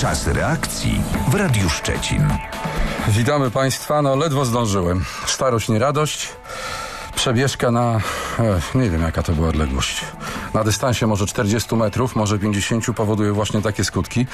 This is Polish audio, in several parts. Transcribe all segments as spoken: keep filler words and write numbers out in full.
Czas reakcji w Radiu Szczecin. Witamy Państwa. No ledwo zdążyłem. Starość, nie radość. Przebieżka na... E, nie wiem jaka to była odległość. Na dystansie może czterdzieści metrów, może pięćdziesiąt powoduje właśnie takie skutki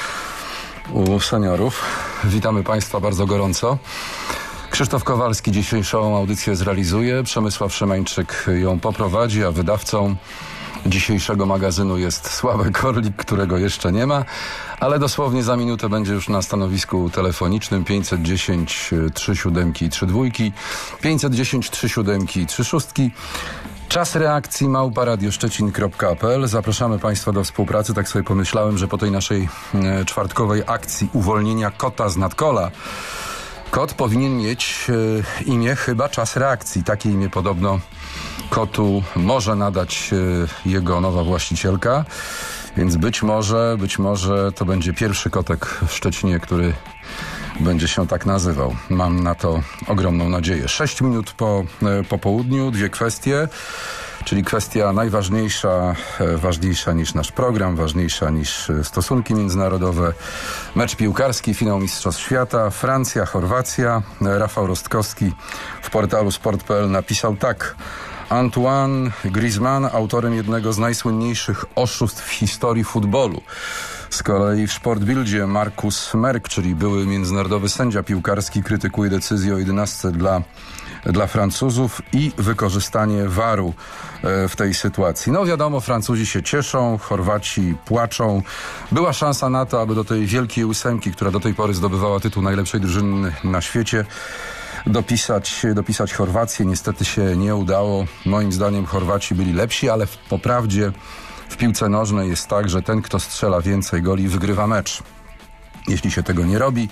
u seniorów. Witamy Państwa bardzo gorąco. Krzysztof Kowalski dzisiejszą audycję zrealizuje. Przemysław Szymańczyk ją poprowadzi, a wydawcą dzisiejszego magazynu jest Sławek Orlik, którego jeszcze nie ma, ale dosłownie za minutę będzie już na stanowisku telefonicznym pięćset dziesięć trzy siódemki i trzy dwójki, pięćset dziesięć trzy siódemki i trzy szóstki. Czas reakcji małpa radioszczecin kropka p l. Zapraszamy Państwa do współpracy. Tak sobie pomyślałem, że po tej naszej e, czwartkowej akcji uwolnienia kota z nadkola kot powinien mieć e, imię chyba Czas reakcji. Takie imię podobno kotu może nadać e, jego nowa właścicielka, więc być może, być może to będzie pierwszy kotek w Szczecinie, który będzie się tak nazywał. Mam na to ogromną nadzieję. Sześć minut po e, popołudniu, dwie kwestie, czyli kwestia najważniejsza, e, ważniejsza niż nasz program, ważniejsza niż e, stosunki międzynarodowe. Mecz piłkarski, finał Mistrzostw Świata, Francja, Chorwacja. E, Rafał Rostkowski w portalu sport kropka p l napisał tak: Antoine Griezmann, autorem jednego z najsłynniejszych oszustw w historii futbolu. Z kolei w Sportbildzie Markus Merk, czyli były międzynarodowy sędzia piłkarski, krytykuje decyzję o jedenastce dla, dla Francuzów i wykorzystanie waru w tej sytuacji. No wiadomo, Francuzi się cieszą, Chorwaci płaczą. Była szansa na to, aby do tej wielkiej ósemki, która do tej pory zdobywała tytuł najlepszej drużyny na świecie, dopisać, dopisać Chorwację. Niestety się nie udało. Moim zdaniem Chorwaci byli lepsi, ale w, po prawdzie w piłce nożnej jest tak, że ten, kto strzela więcej goli, wygrywa mecz. Jeśli się tego nie robi,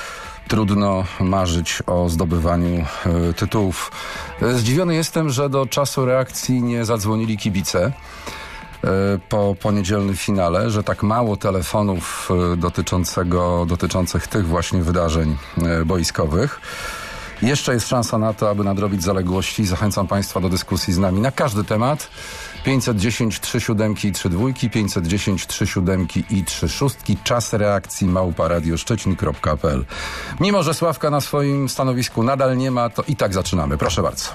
trudno marzyć o zdobywaniu y, tytułów. Zdziwiony jestem, że do czasu reakcji nie zadzwonili kibice y, po, po niedzielnym finale, że tak mało telefonów y, dotyczącego, dotyczących tych właśnie wydarzeń y, boiskowych. Jeszcze jest szansa na to, aby nadrobić zaległości. Zachęcam Państwa do dyskusji z nami na każdy temat. pięćset dziesięć trzy siódemki i trzy dwójki, pięćset dziesięć trzy siódemki i trzy szóstki. Czas reakcji małpa radioszczecin kropka p l. Mimo że Sławka na swoim stanowisku nadal nie ma, to i tak zaczynamy. Proszę bardzo.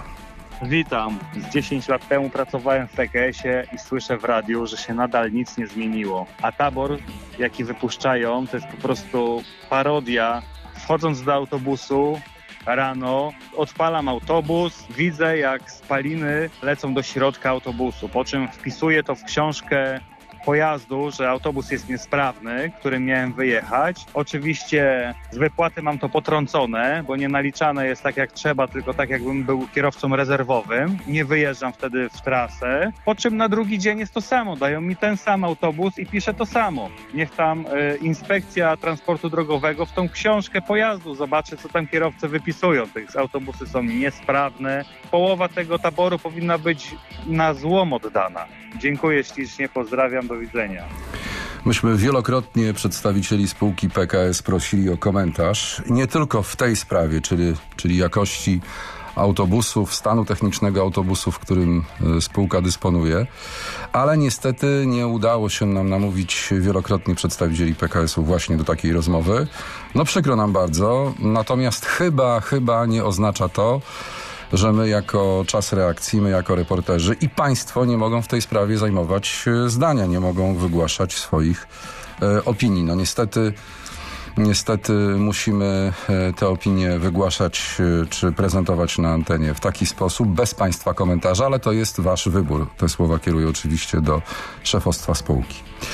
Witam. Z dziesięć lat temu pracowałem w P K S-ie i słyszę w radiu, że się nadal nic nie zmieniło. A tabor, jaki wypuszczają, to jest po prostu parodia. Wchodząc do autobusu rano, odpalam autobus, widzę jak spaliny lecą do środka autobusu, po czym wpisuję to w książkę pojazdu, że autobus jest niesprawny, którym miałem wyjechać. Oczywiście z wypłaty mam to potrącone, bo nie naliczane jest tak jak trzeba, tylko tak jakbym był kierowcą rezerwowym. Nie wyjeżdżam wtedy w trasę, po czym na drugi dzień jest to samo. Dają mi ten sam autobus i piszę to samo. Niech tam y, inspekcja transportu drogowego w tą książkę pojazdu zobaczy, co tam kierowcy wypisują. Te autobusy są niesprawne. Połowa tego taboru powinna być na złom oddana. Dziękuję ślicznie, pozdrawiam, do widzenia. Myśmy wielokrotnie przedstawicieli spółki P K S prosili o komentarz, nie tylko w tej sprawie, czyli, czyli jakości autobusów, stanu technicznego autobusów, którym spółka dysponuje, ale niestety nie udało się nam namówić wielokrotnie przedstawicieli P K S-u właśnie do takiej rozmowy. No przykro nam bardzo, natomiast chyba, chyba nie oznacza to, że my jako Czas reakcji, my jako reporterzy i państwo nie mogą w tej sprawie zajmować zdania, nie mogą wygłaszać swoich e, opinii. No niestety, niestety musimy e, te opinie wygłaszać e, czy prezentować na antenie w taki sposób, bez państwa komentarza, ale to jest wasz wybór. Te słowa kieruję oczywiście do szefostwa spółki.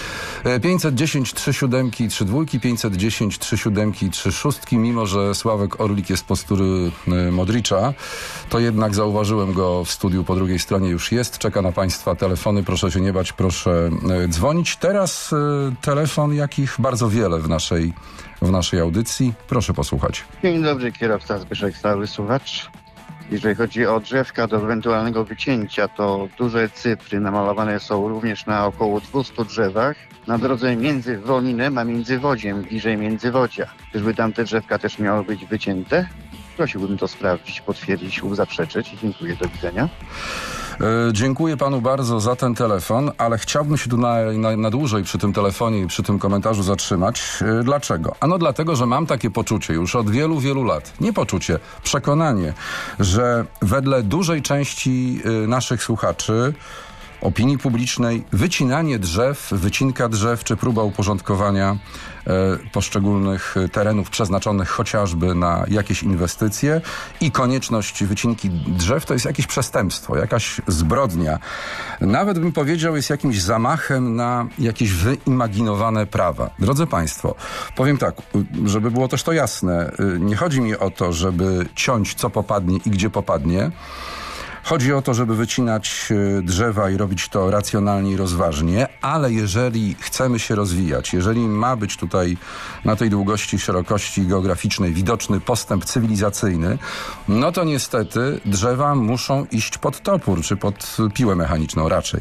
pięćset dziesięć trzy siódemki i trzy dwójki, pięćset dziesięć trzy siódemki i trzy szóstki. Mimo że Sławek Orlik jest z postury Modricza, to jednak zauważyłem go w studiu, po drugiej stronie już jest. Czeka na Państwa telefony, proszę się nie bać, proszę dzwonić. Teraz y, telefon, jakich bardzo wiele w naszej, w naszej audycji. Proszę posłuchać. Dzień dobry, kierowca Zbyszek, stały słuchacz. Jeżeli chodzi o drzewka do ewentualnego wycięcia, to duże cyfry namalowane są również na około dwustu drzewach na drodze między Wolinem a Międzywodziem, bliżej Międzywodzia. Czyżby tamte drzewka też miały być wycięte? Prosiłbym to sprawdzić, potwierdzić lub zaprzeczyć. Dziękuję, do widzenia. E, dziękuję panu bardzo za ten telefon, ale chciałbym się tu na, na, na dłużej przy tym telefonie i przy tym komentarzu zatrzymać. E, dlaczego? Ano dlatego, że mam takie poczucie już od wielu, wielu lat, nie poczucie, przekonanie, że wedle dużej części e, naszych słuchaczy, opinii publicznej, wycinanie drzew, wycinka drzew czy próba uporządkowania e, poszczególnych terenów przeznaczonych chociażby na jakieś inwestycje i konieczność wycinki drzew to jest jakieś przestępstwo, jakaś zbrodnia. Nawet bym powiedział, jest jakimś zamachem na jakieś wyimaginowane prawa. Drodzy Państwo, powiem tak, żeby było też to jasne, nie chodzi mi o to, żeby ciąć co popadnie i gdzie popadnie. Chodzi o to, żeby wycinać drzewa i robić to racjonalnie i rozważnie, ale jeżeli chcemy się rozwijać, jeżeli ma być tutaj na tej długości, szerokości geograficznej widoczny postęp cywilizacyjny, no to niestety drzewa muszą iść pod topór, czy pod piłę mechaniczną raczej.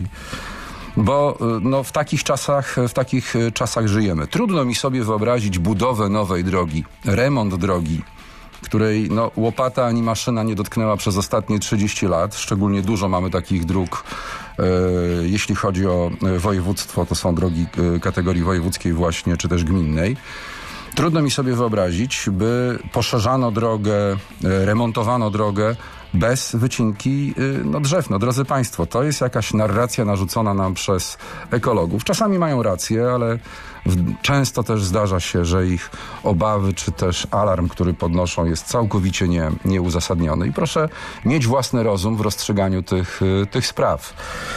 Bo no, w takich czasach, w takich czasach żyjemy. Trudno mi sobie wyobrazić budowę nowej drogi, remont drogi, której no, łopata ani maszyna nie dotknęła przez ostatnie trzydzieści lat. Szczególnie dużo mamy takich dróg. E, jeśli chodzi o województwo, to są drogi e, kategorii wojewódzkiej właśnie, czy też gminnej. Trudno mi sobie wyobrazić, by poszerzano drogę, e, remontowano drogę bez wycinki no, drzew. No, drodzy Państwo, to jest jakaś narracja narzucona nam przez ekologów. Czasami mają rację, ale w, często też zdarza się, że ich obawy czy też alarm, który podnoszą, jest całkowicie nie, nieuzasadniony. I proszę mieć własny rozum w rozstrzyganiu tych, tych spraw.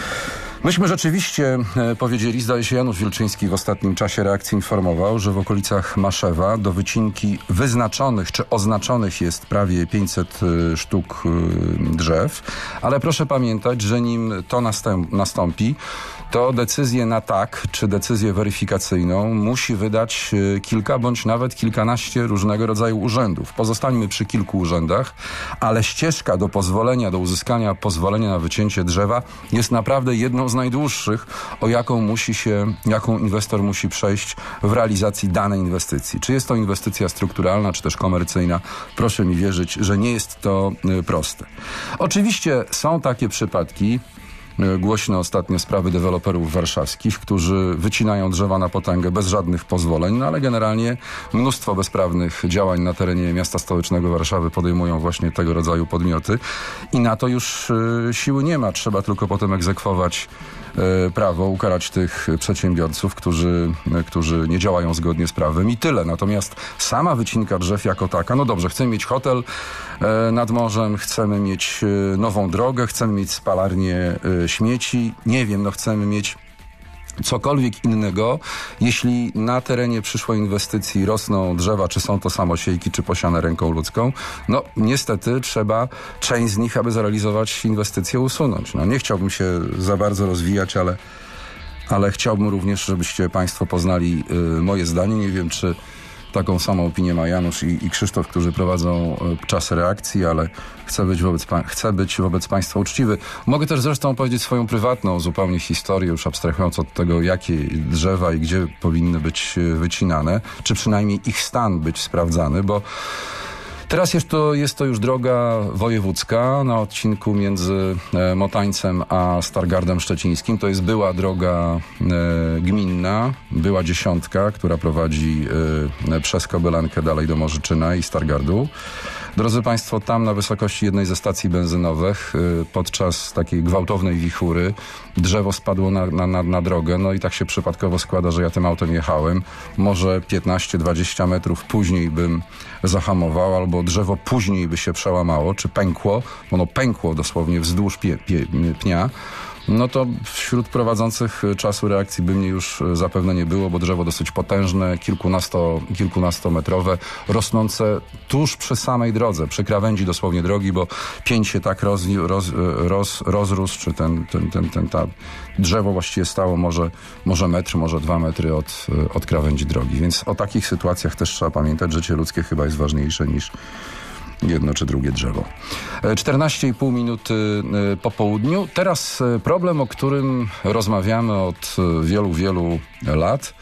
Myśmy rzeczywiście e, powiedzieli, zdaje się Janusz Wilczyński w ostatnim czasie reakcji informował, że w okolicach Maszewa do wycinki wyznaczonych czy oznaczonych jest prawie pięćset e, sztuk e, drzew, ale proszę pamiętać, że nim to następ, nastąpi, to decyzję na tak, czy decyzję weryfikacyjną musi wydać e, kilka bądź nawet kilkanaście różnego rodzaju urzędów. Pozostańmy przy kilku urzędach, ale ścieżka do pozwolenia, do uzyskania pozwolenia na wycięcie drzewa jest naprawdę jedną z najdłuższych, o jaką musi się, jaką inwestor musi przejść w realizacji danej inwestycji. Czy jest to inwestycja strukturalna, czy też komercyjna? Proszę mi wierzyć, że nie jest to y, proste. Oczywiście są takie przypadki, głośno ostatnio sprawy deweloperów warszawskich, którzy wycinają drzewa na potęgę bez żadnych pozwoleń, no ale generalnie mnóstwo bezprawnych działań na terenie miasta stołecznego Warszawy podejmują właśnie tego rodzaju podmioty i na to już y, siły nie ma. Trzeba tylko potem egzekwować y, prawo, ukarać tych przedsiębiorców, którzy, y, którzy nie działają zgodnie z prawem i tyle. Natomiast sama wycinka drzew jako taka, no dobrze, chcemy mieć hotel y, nad morzem, chcemy mieć y, nową drogę, chcemy mieć spalarnię y, śmieci, nie wiem, no chcemy mieć cokolwiek innego, jeśli na terenie przyszłej inwestycji rosną drzewa, czy są to samosiejki, czy posiane ręką ludzką, no niestety trzeba część z nich, aby zrealizować inwestycję, usunąć. No nie chciałbym się za bardzo rozwijać, ale, ale chciałbym również, żebyście Państwo poznali y, moje zdanie. Nie wiem, czy taką samą opinię ma Janusz i, i Krzysztof, którzy prowadzą y, czas reakcji, ale chcę być, wobec pa- chcę być wobec Państwa uczciwy. Mogę też zresztą powiedzieć swoją prywatną zupełnie historię, już abstrahując od tego, jakie drzewa i gdzie powinny być y, wycinane, czy przynajmniej ich stan być sprawdzany, bo teraz jest to, jest to już droga wojewódzka na odcinku między e, Motańcem a Stargardem Szczecińskim. To jest była droga e, gminna, była dziesiątka, która prowadzi e, przez Kobylankę dalej do Morzyczyna i Stargardu. Drodzy Państwo, tam na wysokości jednej ze stacji benzynowych y, podczas takiej gwałtownej wichury drzewo spadło na, na, na, na drogę, no i tak się przypadkowo składa, że ja tym autem jechałem. Może piętnaście dwadzieścia metrów później bym zahamował, albo drzewo później by się przełamało, czy pękło, ono pękło dosłownie wzdłuż pie, pie, pnia. No to wśród prowadzących czasu reakcji by mnie już zapewne nie było, bo drzewo dosyć potężne, kilkunasto, kilkunastometrowe, rosnące tuż przy samej drodze, przy krawędzi dosłownie drogi, bo pięć się tak roz, roz, roz, rozrósł, czy ten, ten, ten, ten ta drzewo właściwie stało może, może metr, może dwa metry od, od krawędzi drogi. Więc o takich sytuacjach też trzeba pamiętać. Życie ludzkie chyba jest ważniejsze niż jedno czy drugie drzewo. czternaście i pół minuty po południu. Teraz problem, o którym rozmawiamy od wielu, wielu lat.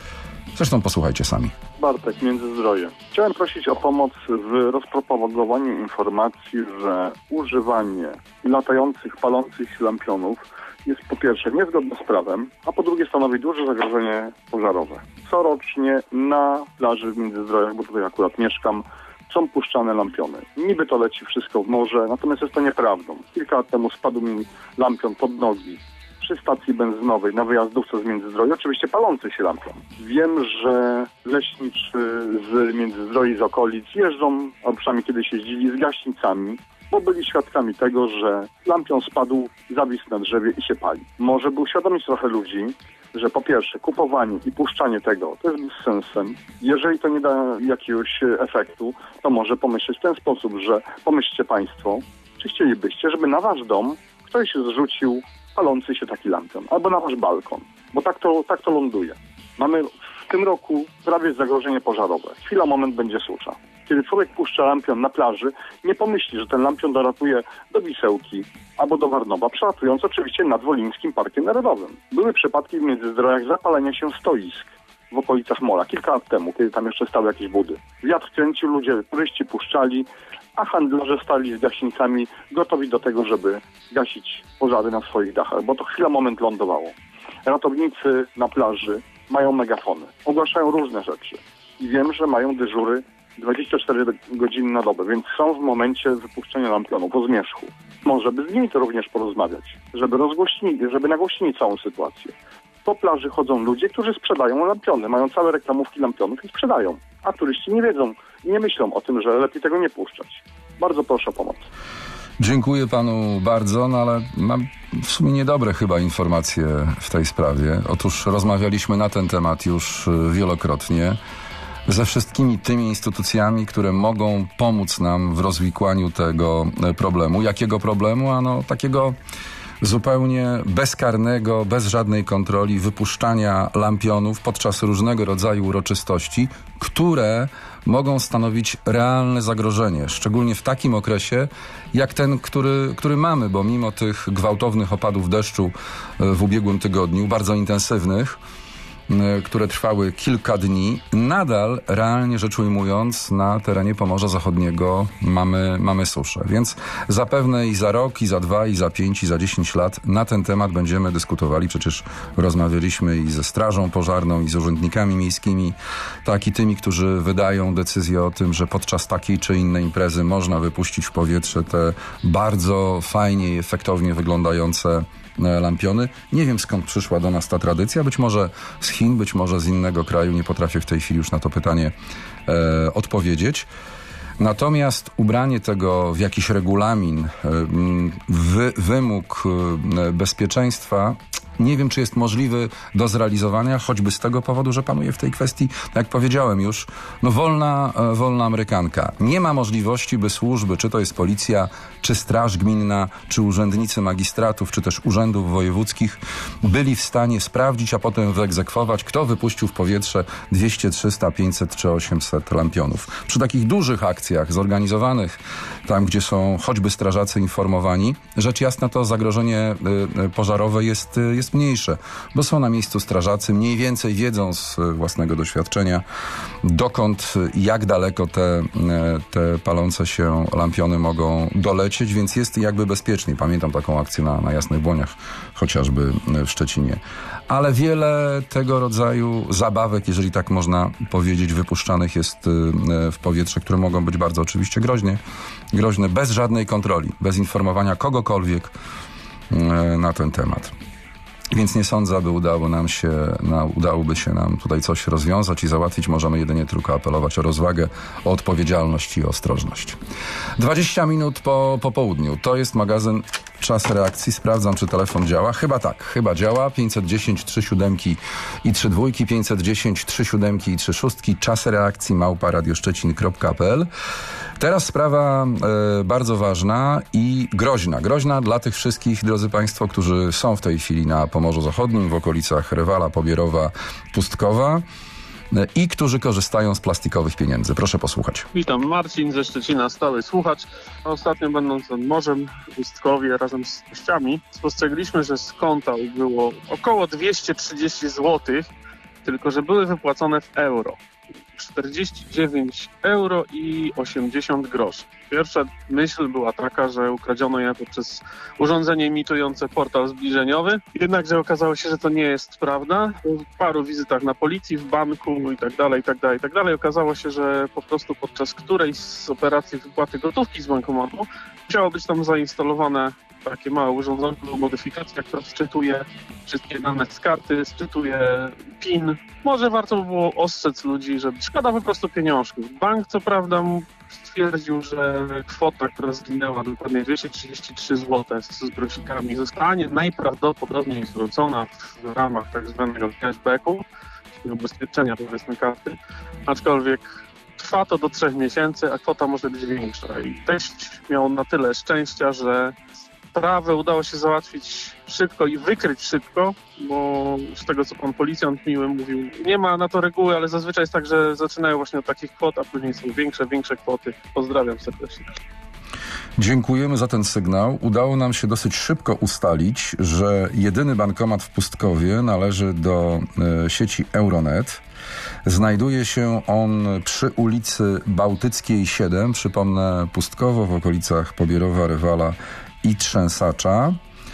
Zresztą posłuchajcie sami. Bartek, Międzyzdroje. Chciałem prosić o pomoc w rozpropagowaniu informacji, że używanie latających, palących lampionów jest po pierwsze niezgodne z prawem, a po drugie stanowi duże zagrożenie pożarowe. Corocznie na plaży w Międzyzdrojach, bo tutaj akurat mieszkam, są puszczane lampiony. Niby to leci wszystko w morze, natomiast jest to nieprawdą. Kilka lat temu spadł mi lampion pod nogi przy stacji benzynowej na wyjazdówce z Międzyzdroi, oczywiście palący się lampion. Wiem, że leśniczy z Międzyzdroi, z okolic jeżdżą, a przynajmniej kiedyś jeździli z gaśnicami, bo byli świadkami tego, że lampion spadł, zawisł na drzewie i się pali. Może by uświadomić trochę ludzi, że po pierwsze kupowanie i puszczanie tego to jest bez sensem. Jeżeli to nie da jakiegoś efektu, to może pomyśleć w ten sposób, że pomyślcie Państwo, czy chcielibyście, żeby na Wasz dom ktoś zrzucił palący się taki lampion, albo na Wasz balkon, bo tak to, tak to ląduje. Mamy w tym roku prawie zagrożenie pożarowe. Chwila, moment, będzie susza. Kiedy człowiek puszcza lampion na plaży, nie pomyśli, że ten lampion dolatuje do Wisełki albo do Warnowa, przelatując oczywiście nad Wolińskim Parkiem Narodowym. Były przypadki w Międzyzdrojach zapalenia się stoisk w okolicach mola, kilka lat temu, kiedy tam jeszcze stały jakieś budy. Wiatr kręcił, ludzie, turyści puszczali, a handlarze stali z gaśnicami gotowi do tego, żeby gasić pożary na swoich dachach, bo to chwila, moment lądowało. Ratownicy na plaży mają megafony, ogłaszają różne rzeczy i wiem, że mają dyżury dwadzieścia cztery godziny na dobę, więc są w momencie wypuszczenia lampionu po zmierzchu. Może by z nimi to również porozmawiać, żeby rozgłośnili, żeby nagłośnili całą sytuację. Po plaży chodzą ludzie, którzy sprzedają lampiony, mają całe reklamówki lampionów i sprzedają, a turyści nie wiedzą i nie myślą o tym, że lepiej tego nie puszczać. Bardzo proszę o pomoc. Dziękuję panu bardzo, no ale mam w sumie niedobre chyba informacje w tej sprawie. Otóż rozmawialiśmy na ten temat już wielokrotnie ze wszystkimi tymi instytucjami, które mogą pomóc nam w rozwikłaniu tego problemu. Jakiego problemu? Ano takiego zupełnie bezkarnego, bez żadnej kontroli wypuszczania lampionów podczas różnego rodzaju uroczystości, które mogą stanowić realne zagrożenie, szczególnie w takim okresie jak ten, który, który mamy, bo mimo tych gwałtownych opadów deszczu w ubiegłym tygodniu, bardzo intensywnych, które trwały kilka dni, nadal realnie rzecz ujmując na terenie Pomorza Zachodniego mamy, mamy suszę. Więc zapewne i za rok, i za dwa, i za pięć, i za dziesięć lat na ten temat będziemy dyskutowali. Przecież rozmawialiśmy i ze Strażą Pożarną, i z urzędnikami miejskimi, tak i tymi, którzy wydają decyzję o tym, że podczas takiej czy innej imprezy można wypuścić w powietrze te bardzo fajnie i efektownie wyglądające lampiony. Nie wiem, skąd przyszła do nas ta tradycja. Być może z Chin, być może z innego kraju. Nie potrafię w tej chwili już na to pytanie e, odpowiedzieć. Natomiast ubranie tego w jakiś regulamin, e, wy, wymóg e, bezpieczeństwa, nie wiem, czy jest możliwy do zrealizowania, choćby z tego powodu, że panuje w tej kwestii, jak powiedziałem już, no wolna, e, wolna amerykanka. Nie ma możliwości, by służby, czy to jest policja, czy straż gminna, czy urzędnicy magistratów, czy też urzędów wojewódzkich, byli w stanie sprawdzić, a potem wyegzekwować, kto wypuścił w powietrze dwieście, trzysta, pięćset czy osiemset lampionów. Przy takich dużych akcjach zorganizowanych, tam gdzie są choćby strażacy informowani, rzecz jasna to zagrożenie y, pożarowe jest, y, jest mniejsze, bo są na miejscu strażacy, mniej więcej wiedzą z własnego doświadczenia, dokąd, jak daleko te, te palące się lampiony mogą dolecieć, więc jest jakby bezpieczniej. Pamiętam taką akcję na, na Jasnych Błoniach, chociażby w Szczecinie. Ale wiele tego rodzaju zabawek, jeżeli tak można powiedzieć, wypuszczanych jest w powietrze, które mogą być bardzo oczywiście groźnie, groźne, bez żadnej kontroli, bez informowania kogokolwiek na ten temat. Więc nie sądzę, aby udało nam się, na, udałoby się nam tutaj coś rozwiązać i załatwić. Możemy jedynie tylko apelować o rozwagę, o odpowiedzialność i o ostrożność. dwadzieścia minut po, po południu. To jest magazyn Czas Reakcji. Sprawdzam, czy telefon działa. Chyba tak, chyba działa. pięćset dziesięć, trzy siódemki i trzy dwójki, pięćset dziesięć, trzy siódemki i trzy szóstki. Czas Reakcji małpa radioszczecin kropka pe el. Teraz sprawa e, bardzo ważna i groźna. Groźna dla tych wszystkich, drodzy Państwo, którzy są w tej chwili na Pomorzu Zachodnim, w okolicach Rewala, Pobierowa, Pustkowa e, i którzy korzystają z plastikowych pieniędzy. Proszę posłuchać. Witam, Marcin ze Szczecina, stały słuchacz. Ostatnio będąc nad morzem w Pustkowie razem z gościami, spostrzegliśmy, że z konta było około dwieście trzydzieści złotych tylko że były wypłacone w euro. czterdzieści dziewięć euro i osiemdziesiąt groszy. Pierwsza myśl była taka, że ukradziono je poprzez urządzenie imitujące portal zbliżeniowy. Jednakże okazało się, że to nie jest prawda. W paru wizytach na policji, w banku i tak dalej, i tak dalej, i tak dalej. Okazało się, że po prostu podczas którejś z operacji wypłaty gotówki z bankomatu musiało być tam zainstalowane takie małe urządzenie, modyfikacja, która sczytuje wszystkie dane z karty, sczytuje PIN. Może warto by było ostrzec ludzi, że szkoda po prostu pieniążków. Bank co prawda stwierdził, że kwota, która zginęła, dokładnie dwieście trzydzieści trzy złote z, z grosikami, zostanie najprawdopodobniej zwrócona w ramach tak zwanego cashbacku, czyli ubezpieczenia powiedzmy karty, aczkolwiek trwa to do trzech miesięcy, a kwota może być większa. I teść miał na tyle szczęścia, że sprawę udało się załatwić szybko i wykryć szybko, bo z tego, co pan policjant miły mówił, nie ma na to reguły, ale zazwyczaj jest tak, że zaczynają właśnie od takich kwot, a później są większe, większe kwoty. Pozdrawiam serdecznie. Dziękujemy za ten sygnał. Udało nam się dosyć szybko ustalić, że jedyny bankomat w Pustkowie należy do e, sieci Euronet. Znajduje się on przy ulicy Bałtyckiej siedem, przypomnę Pustkowo, w okolicach Pobierowa, Rewala i Trzęsacza,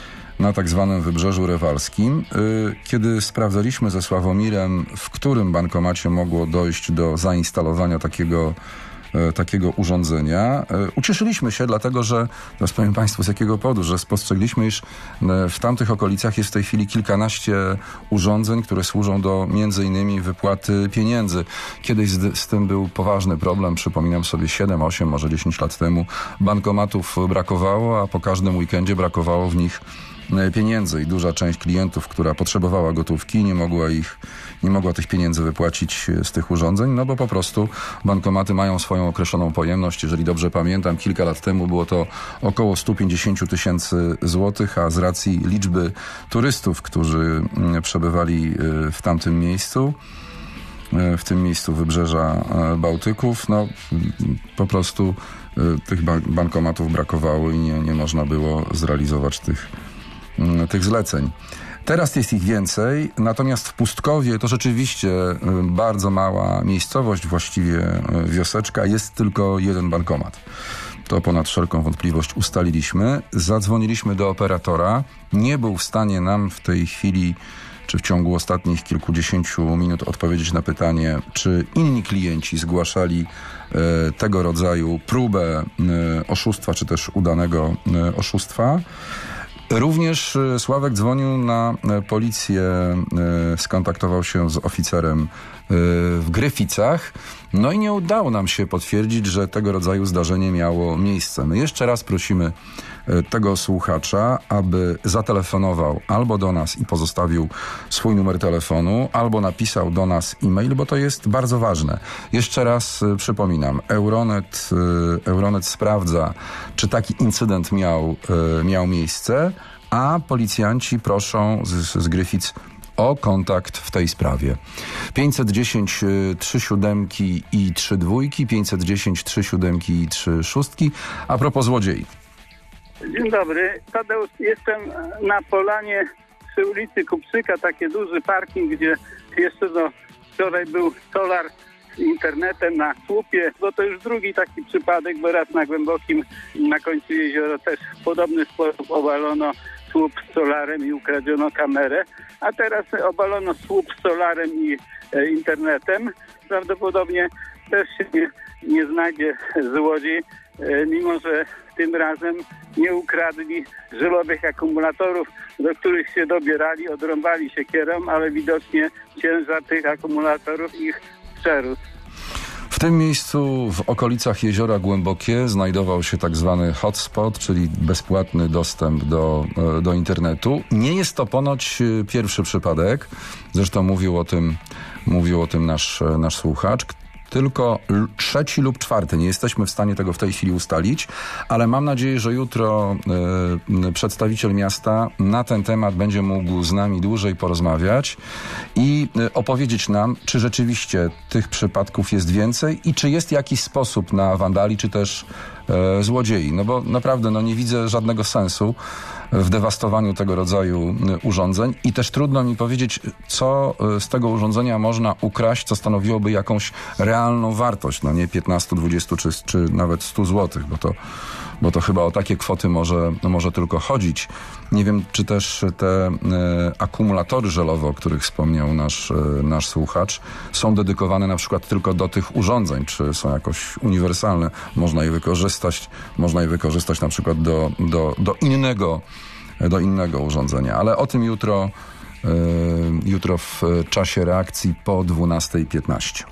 na tak zwanym Wybrzeżu Rewalskim. Kiedy sprawdzaliśmy ze Sławomirem, w którym bankomacie mogło dojść do zainstalowania takiego takiego urządzenia. Ucieszyliśmy się, dlatego że, teraz powiem Państwu z jakiego powodu, że spostrzegliśmy, iż w tamtych okolicach jest w tej chwili kilkanaście urządzeń, które służą do między innymi wypłaty pieniędzy. Kiedyś z, z tym był poważny problem, przypominam sobie siedem, osiem, może dziesięć lat temu. Bankomatów brakowało, a po każdym weekendzie brakowało w nich pieniędzy i duża część klientów, która potrzebowała gotówki, nie mogła ich, nie mogła tych pieniędzy wypłacić z tych urządzeń, no bo po prostu bankomaty mają swoją określoną pojemność. Jeżeli dobrze pamiętam, kilka lat temu było to około sto pięćdziesiąt tysięcy złotych, a z racji liczby turystów, którzy przebywali w tamtym miejscu, w tym miejscu Wybrzeża Bałtyków, no po prostu tych bankomatów brakowało i nie, nie można było zrealizować tych tych zleceń. Teraz jest ich więcej, natomiast w Pustkowie to rzeczywiście bardzo mała miejscowość, właściwie wioseczka, jest tylko jeden bankomat. To ponad wszelką wątpliwość ustaliliśmy. Zadzwoniliśmy do operatora. Nie był w stanie nam w tej chwili, czy w ciągu ostatnich kilkudziesięciu minut odpowiedzieć na pytanie, czy inni klienci zgłaszali e, tego rodzaju próbę e, oszustwa, czy też udanego e, oszustwa. Również Sławek dzwonił na policję, skontaktował się z oficerem w Gryficach, no i nie udało nam się potwierdzić, że tego rodzaju zdarzenie miało miejsce. My jeszcze raz prosimy tego słuchacza, aby zatelefonował albo do nas i pozostawił swój numer telefonu, albo napisał do nas e-mail, bo to jest bardzo ważne. Jeszcze raz przypominam, Euronet, Euronet sprawdza, czy taki incydent miał, miał miejsce, a policjanci proszą z, z Gryfic o kontakt w tej sprawie. pięćset dziesięć trzy siódemki i trzy dwójki, pięćset dziesięć trzy siódemki i trzy szóstki. A propos złodziei. Dzień dobry. Tadeusz, jestem na Polanie przy ulicy Kupczyka, taki duży parking, gdzie jeszcze no, wczoraj był solar z internetem na słupie, bo to już drugi taki przypadek, bo raz na Głębokim, na końcu jeziora też w podobny sposób obalono słup z solarem i ukradziono kamerę, a teraz obalono słup z solarem i e, internetem. Prawdopodobnie też się nie, nie znajdzie złodziej, e, mimo że tym razem nie ukradli żelowych akumulatorów, do których się dobierali, odrąbali się kierą, ale widocznie ciężar tych akumulatorów ich przerósł. W tym miejscu w okolicach Jeziora Głębokie znajdował się tak zwany hotspot, czyli bezpłatny dostęp do, do internetu. Nie jest to ponoć pierwszy przypadek, zresztą mówił o tym, mówił o tym nasz, nasz słuchacz, tylko trzeci lub czwarty. Nie jesteśmy w stanie tego w tej chwili ustalić, ale mam nadzieję, że jutro y, przedstawiciel miasta na ten temat będzie mógł z nami dłużej porozmawiać i y, opowiedzieć nam, czy rzeczywiście tych przypadków jest więcej i czy jest jakiś sposób na wandali, czy też y, złodziei. No bo naprawdę no, nie widzę żadnego sensu, w dewastowaniu tego rodzaju urządzeń i też trudno mi powiedzieć, co z tego urządzenia można ukraść, co stanowiłoby jakąś realną wartość, no nie piętnaście, dwadzieścia czy, czy nawet sto złotych, bo to bo to chyba o takie kwoty może, może tylko chodzić. Nie wiem, czy też te e, akumulatory żelowe, o których wspomniał nasz, e, nasz słuchacz, są dedykowane na przykład tylko do tych urządzeń, czy są jakoś uniwersalne. Można je wykorzystać, można je wykorzystać na przykład do, do, do, innego, do innego urządzenia. Ale o tym jutro, e, jutro w czasie reakcji po dwunastej piętnaście.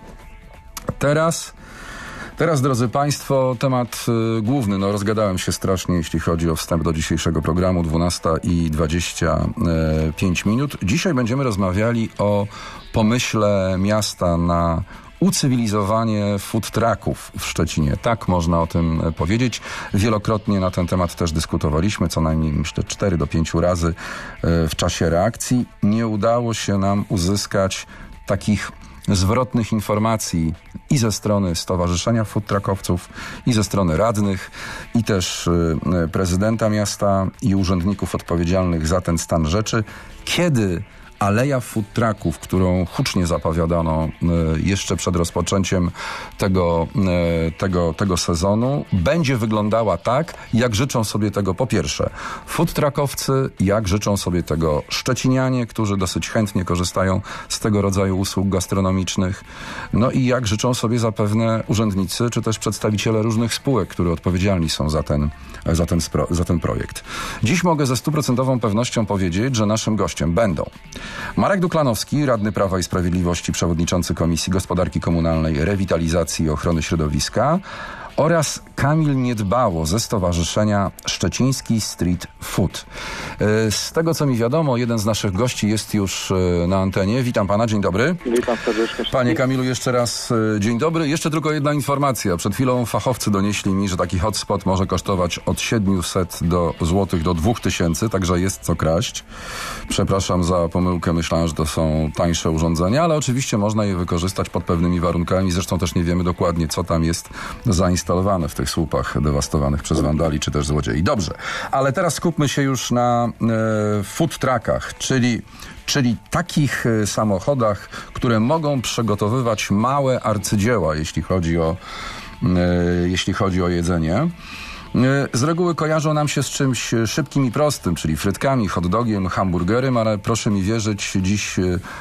Teraz... Teraz, drodzy Państwo, temat y, główny. No, rozgadałem się strasznie, jeśli chodzi o wstęp do dzisiejszego programu, dwunasta i dwadzieścia pięć minut. Dzisiaj będziemy rozmawiali o pomyśle miasta na ucywilizowanie food trucków w Szczecinie. Tak można o tym powiedzieć. Wielokrotnie na ten temat też dyskutowaliśmy, co najmniej myślę cztery do pięciu razy y, w czasie reakcji. Nie udało się nam uzyskać takich zwrotnych informacji i ze strony Stowarzyszenia Food Truckowców, i ze strony radnych, i też y, prezydenta miasta i urzędników odpowiedzialnych za ten stan rzeczy, kiedy aleja food trucków, którą hucznie zapowiadano y, jeszcze przed rozpoczęciem tego, y, tego, tego sezonu, będzie wyglądała tak, jak życzą sobie tego po pierwsze food truckowcy, jak życzą sobie tego szczecinianie, którzy dosyć chętnie korzystają z tego rodzaju usług gastronomicznych, no i jak życzą sobie zapewne urzędnicy, czy też przedstawiciele różnych spółek, które odpowiedzialni są za ten, za ten, spro, za ten projekt. Dziś mogę ze stuprocentową pewnością powiedzieć, że naszym gościem będą Marek Duklanowski, radny Prawa i Sprawiedliwości, przewodniczący Komisji Gospodarki Komunalnej, Rewitalizacji i Ochrony Środowiska, oraz Kamil Niedbało ze Stowarzyszenia Szczeciński Street Food. Z tego, co mi wiadomo, jeden z naszych gości jest już na antenie. Witam pana, dzień dobry. Witam serdecznie. Panie Kamilu, jeszcze raz dzień dobry. Jeszcze tylko jedna informacja. Przed chwilą fachowcy donieśli mi, że taki hotspot może kosztować od siedmiuset do złotych do dwóch tysięcy, także jest co kraść. Przepraszam za pomyłkę, myślałem, że to są tańsze urządzenia, ale oczywiście można je wykorzystać pod pewnymi warunkami. Zresztą też nie wiemy dokładnie, co tam jest zainstalowane w tych słupach dewastowanych przez wandali czy też złodziei. Dobrze, ale teraz skupmy się już na e, food truckach, czyli, czyli takich e, samochodach, które mogą przygotowywać małe arcydzieła, jeśli chodzi o, e, jeśli chodzi o jedzenie. Z reguły kojarzą nam się z czymś szybkim i prostym, czyli frytkami, hot dogiem, hamburgerem, ale proszę mi wierzyć, dziś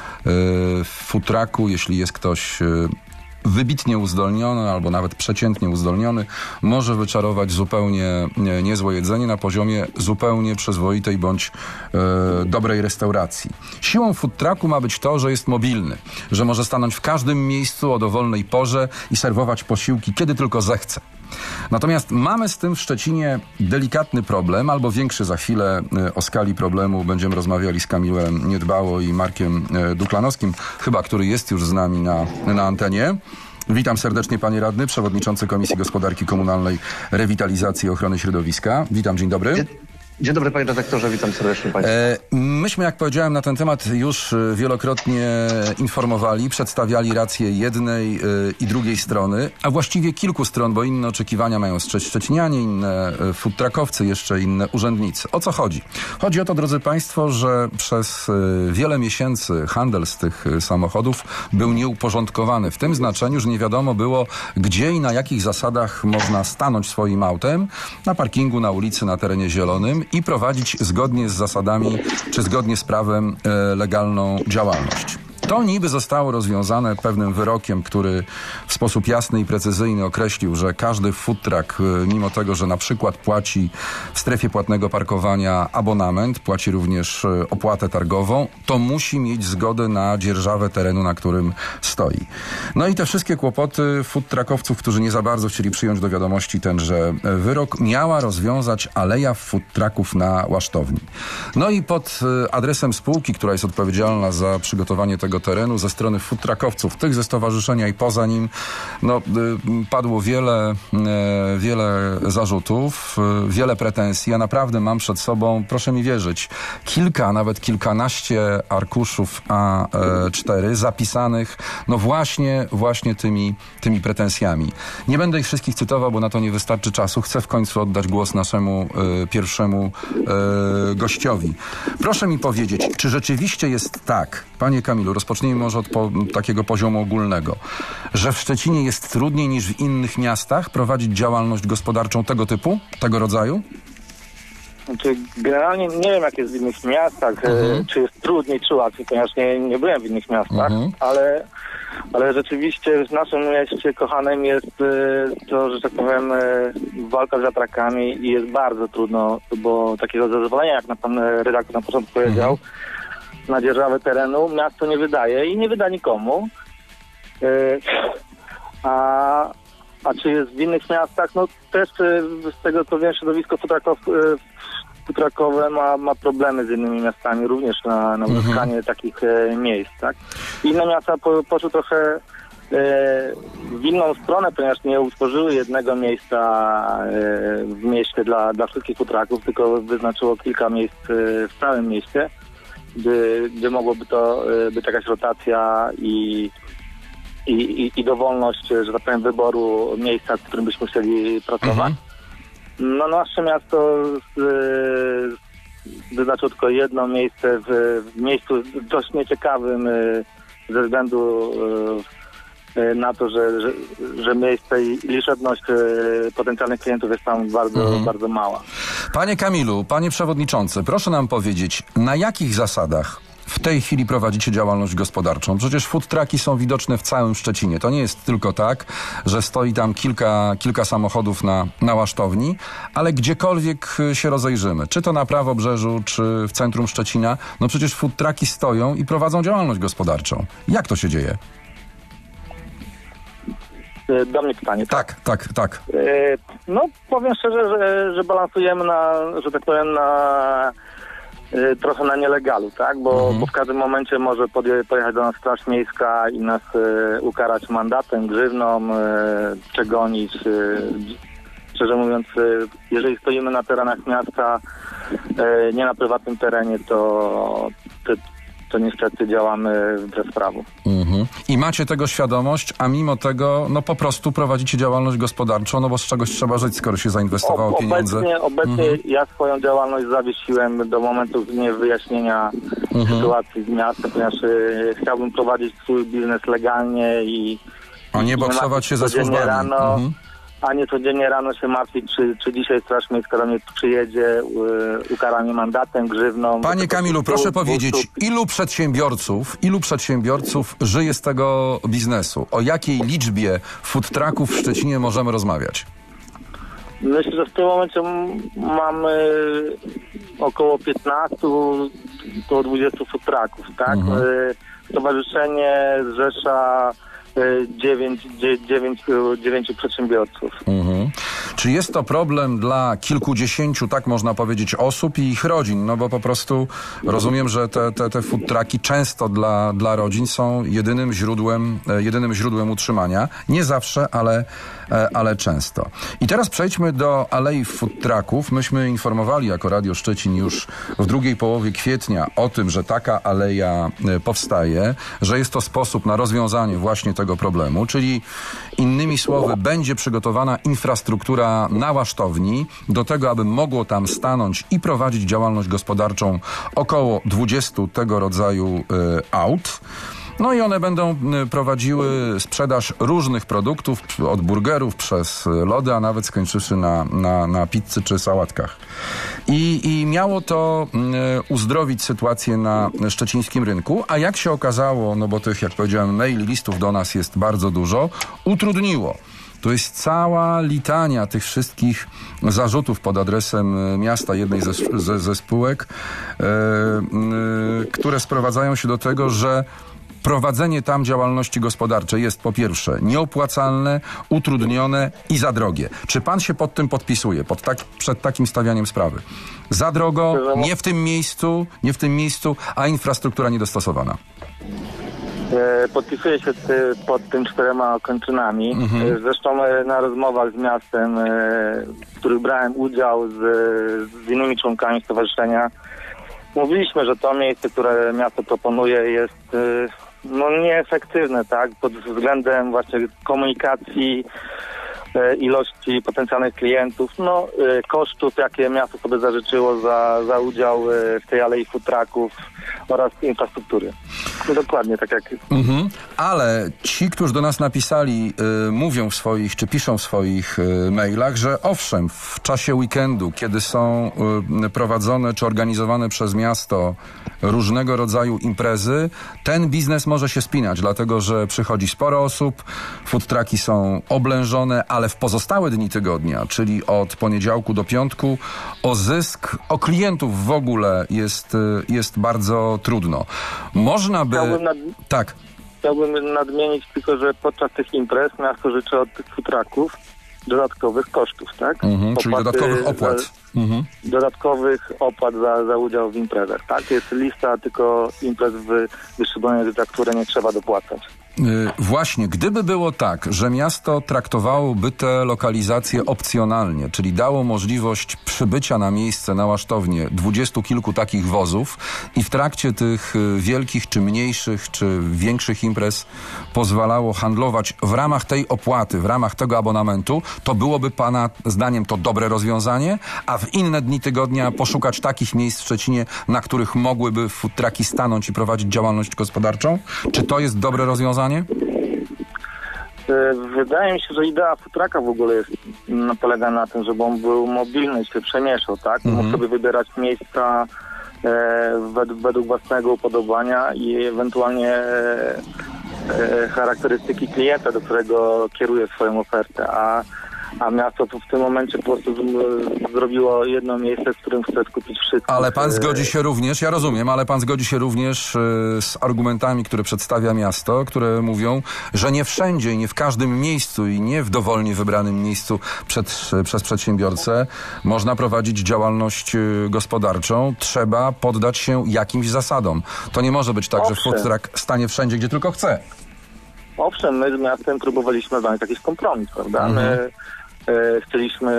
w food trucku, jeśli jest ktoś wybitnie uzdolniony albo nawet przeciętnie uzdolniony, może wyczarować zupełnie niezłe jedzenie na poziomie zupełnie przyzwoitej bądź e, dobrej restauracji. Siłą food trucku ma być to, że jest mobilny, że może stanąć w każdym miejscu o dowolnej porze i serwować posiłki, kiedy tylko zechce. Natomiast mamy z tym w Szczecinie delikatny problem, albo większy za chwilę. O skali problemu będziemy rozmawiali z Kamilem Niedbało i Markiem Duklanowskim, chyba który jest już z nami na, na antenie. Witam serdecznie, panie radny, przewodniczący Komisji Gospodarki Komunalnej, Rewitalizacji i Ochrony Środowiska. Witam, dzień dobry. Dzień dobry, panie redaktorze, witam serdecznie państwa. E, myśmy, jak powiedziałem, na ten temat już wielokrotnie informowali, przedstawiali rację jednej e, i drugiej strony, a właściwie kilku stron, bo inne oczekiwania mają szczecinianie, inne food truckowcy, jeszcze inne urzędnicy. O co chodzi? Chodzi o to, drodzy państwo, że przez e, wiele miesięcy handel z tych samochodów był nieuporządkowany. W tym znaczeniu, że nie wiadomo było, gdzie i na jakich zasadach można stanąć swoim autem, na parkingu, na ulicy, na terenie zielonym, i prowadzić zgodnie z zasadami czy zgodnie z prawem e, legalną działalność. To niby zostało rozwiązane pewnym wyrokiem, który w sposób jasny i precyzyjny określił, że każdy food truck, mimo tego, że na przykład płaci w strefie płatnego parkowania abonament, płaci również opłatę targową, to musi mieć zgodę na dzierżawę terenu, na którym stoi. No i te wszystkie kłopoty food truckowców, którzy nie za bardzo chcieli przyjąć do wiadomości tenże wyrok, miała rozwiązać aleja food trucków na Łasztowni. No i pod adresem spółki, która jest odpowiedzialna za przygotowanie tego tego terenu ze strony food truckowców, tych ze stowarzyszenia i poza nim, no, y, padło wiele, y, wiele zarzutów, y, wiele pretensji. Ja naprawdę mam przed sobą, proszę mi wierzyć, kilka, nawet kilkanaście arkuszów A cztery zapisanych, no właśnie, właśnie tymi, tymi pretensjami. Nie będę ich wszystkich cytował, bo na to nie wystarczy czasu. Chcę w końcu oddać głos naszemu y, pierwszemu y, gościowi. Proszę mi powiedzieć, czy rzeczywiście jest tak, panie Kamilu, rozpocznijmy może od po, takiego poziomu ogólnego, że w Szczecinie jest trudniej niż w innych miastach prowadzić działalność gospodarczą tego typu, tego rodzaju? Znaczy, generalnie nie wiem, jak jest w innych miastach, Mhm. czy jest trudniej, czy łatwiej, ponieważ nie, nie byłem w innych miastach, Mhm. ale, ale rzeczywiście w naszym mieście kochanym jest e, to, że tak powiem, e, walka z wiatrakami i jest bardzo trudno, bo takiego zezwolenia, jak na pan redaktor na początku powiedział, Mhm. na dzierżawę terenu miasto nie wydaje i nie wyda nikomu. E, a, a czy jest w innych miastach? No też e, z tego co wiem, środowisko futrakow, e, futrakowe ma, ma problemy z innymi miastami również na, na uzyskanie Mhm. takich e, miejsc, tak? Inne miasta po, poszły trochę e, w inną stronę, ponieważ nie utworzyły jednego miejsca e, w mieście dla, dla wszystkich futraków, tylko wyznaczyło kilka miejsc e, w całym mieście, gdzie, gdzie mogłoby to e, być jakaś rotacja i I, i, i dowolność, że tak powiem, wyboru miejsca, w którym byśmy chcieli pracować. Mhm. No nasze miasto y, wyznaczyło tylko jedno miejsce w, w miejscu dość nieciekawym y, ze względu y, y, na to, że, że, że miejsce i liczebność y, potencjalnych klientów jest tam bardzo, Mhm. bardzo mała. Panie Kamilu, panie przewodniczący, proszę nam powiedzieć, na jakich zasadach w tej chwili prowadzicie działalność gospodarczą? Przecież food trucki są widoczne w całym Szczecinie. To nie jest tylko tak, że stoi tam kilka, kilka samochodów na, na łasztowni, ale gdziekolwiek się rozejrzymy, czy to na Prawobrzeżu, czy w centrum Szczecina, no przecież food trucki stoją i prowadzą działalność gospodarczą. Jak to się dzieje? Y, Do mnie pytanie. Tak, tak, tak. Y, No powiem szczerze, że, że balansujemy na, że tak powiem, na y, trochę na nielegalu, tak? Bo, Mhm. bo w każdym momencie może podje- pojechać do nas Straż Miejska i nas y, ukarać mandatem, grzywną, y, przegonić. Y, szczerze mówiąc, y, jeżeli stoimy na terenach miasta, y, nie na prywatnym terenie, to, to, to niestety działamy wbrew prawu. Mhm. I macie tego świadomość, a mimo tego, no po prostu prowadzicie działalność gospodarczą, no bo z czegoś trzeba żyć, skoro się zainwestowało O- pieniądze. Obecnie, obecnie ja swoją działalność zawiesiłem do momentu nie wyjaśnienia Mhm. sytuacji z miastem, ponieważ y, chciałbym prowadzić swój biznes legalnie i A nie i boksować martwić się ze codziennie służbami. Rano, Mhm. A nie codziennie rano się martwić, czy, czy dzisiaj Straż Miejska do mnie przyjedzie, y, ukara mnie mandatem, grzywną. Panie Kamilu, proszę powiedzieć, ilu przedsiębiorców, ilu przedsiębiorców żyje z tego biznesu? O jakiej liczbie food trucków w Szczecinie możemy rozmawiać? Myślę, że w tym momencie m- mamy około piętnastu do dwudziestu food trucków, tak? Mhm. Y, Stowarzyszenie zrzesza y, dziewięć, dzie, dziewięć, dziewięciu przedsiębiorców. Mhm. Czy jest to problem dla kilkudziesięciu, tak można powiedzieć, osób i ich rodzin? No bo po prostu rozumiem, że te, te, te food trucki często dla, dla rodzin są jedynym źródłem, e, jedynym źródłem utrzymania. Nie zawsze, ale, e, ale często. I teraz przejdźmy do Alei Food Trucków. Myśmy informowali jako Radio Szczecin już w drugiej połowie kwietnia o tym, że taka aleja e, powstaje, że jest to sposób na rozwiązanie właśnie tego problemu, czyli innymi słowy będzie przygotowana infrastruktura na łasztowni do tego, aby mogło tam stanąć i prowadzić działalność gospodarczą około dwudziestu tego rodzaju y, aut. No i one będą y, prowadziły sprzedaż różnych produktów, od burgerów przez lody, a nawet skończywszy na, na, na pizzy czy sałatkach. I, i miało to y, uzdrowić sytuację na szczecińskim rynku, a jak się okazało, no bo tych, jak powiedziałem, mail listów do nas jest bardzo dużo, utrudniło. To jest cała litania tych wszystkich zarzutów pod adresem miasta, jednej ze, ze, ze spółek, e, e, które sprowadzają się do tego, że prowadzenie tam działalności gospodarczej jest po pierwsze nieopłacalne, utrudnione i za drogie. Czy pan się pod tym podpisuje, pod tak, przed takim stawianiem sprawy? Za drogo, nie w tym miejscu, nie w tym miejscu, a infrastruktura niedostosowana. E, podpisuję się ty, pod tym czterema kończynami. Mhm. E, Zresztą e, na rozmowach z miastem, e, w których brałem udział z, z innymi członkami stowarzyszenia, mówiliśmy, że to miejsce, które miasto proponuje, jest e, no, nieefektywne, tak, pod względem właśnie komunikacji, e, ilości potencjalnych klientów, no e, kosztów, jakie miasto sobie zażyczyło za, za udział e, w tej alei food trucków oraz infrastruktury. Dokładnie tak jak... Mhm. Ale ci, którzy do nas napisali, y, mówią w swoich, czy piszą w swoich y, mailach, że owszem, w czasie weekendu, kiedy są y, prowadzone czy organizowane przez miasto różnego rodzaju imprezy, ten biznes może się spinać, dlatego że przychodzi sporo osób, food trucki są oblężone, ale w pozostałe dni tygodnia, czyli od poniedziałku do piątku, o zysk, o klientów w ogóle jest, y, jest bardzo trudno. Można by... Chciałbym, nad... Tak. Chciałbym nadmienić tylko, że podczas tych imprez miasto życzy od tych food trucków dodatkowych kosztów, tak? Mhm, czyli Opłaty dodatkowych opłat. Za, mhm. Dodatkowych opłat za, za udział w imprezach, tak? Jest lista tylko imprez w wyszczególnionych, za które nie trzeba dopłacać. Yy, właśnie, gdyby było tak, że miasto traktowałoby te lokalizacje opcjonalnie, czyli dało możliwość przybycia na miejsce, na łasztownię dwudziestu kilku takich wozów i w trakcie tych y, wielkich, czy mniejszych, czy większych imprez pozwalało handlować w ramach tej opłaty, w ramach tego abonamentu, to byłoby pana zdaniem to dobre rozwiązanie, a w inne dni tygodnia poszukać takich miejsc w Szczecinie, na których mogłyby food trucki stanąć i prowadzić działalność gospodarczą? Czy to jest dobre rozwiązanie? Wydaje mi się, że idea food trucka w ogóle jest, no, polega na tym, żeby on był mobilny i się przemieszał, tak? Mhm. Mógł sobie wybierać miejsca e, według, według własnego upodobania i ewentualnie e, e, charakterystyki klienta, do którego kieruje swoją ofertę, a A miasto tu w tym momencie po prostu z- zrobiło jedno miejsce, w którym chce skupić wszystko. Ale pan zgodzi się również, ja rozumiem, ale pan zgodzi się również y, z argumentami, które przedstawia miasto, które mówią, że nie wszędzie i nie w każdym miejscu i nie w dowolnie wybranym miejscu przed, przez przedsiębiorcę można prowadzić działalność y, gospodarczą. Trzeba poddać się jakimś zasadom. To nie może być tak, że Owszem. food truck stanie wszędzie, gdzie tylko chce. Owszem, my z miastem próbowaliśmy znaleźć jakiś kompromis, prawda? Mhm. My e, chcieliśmy...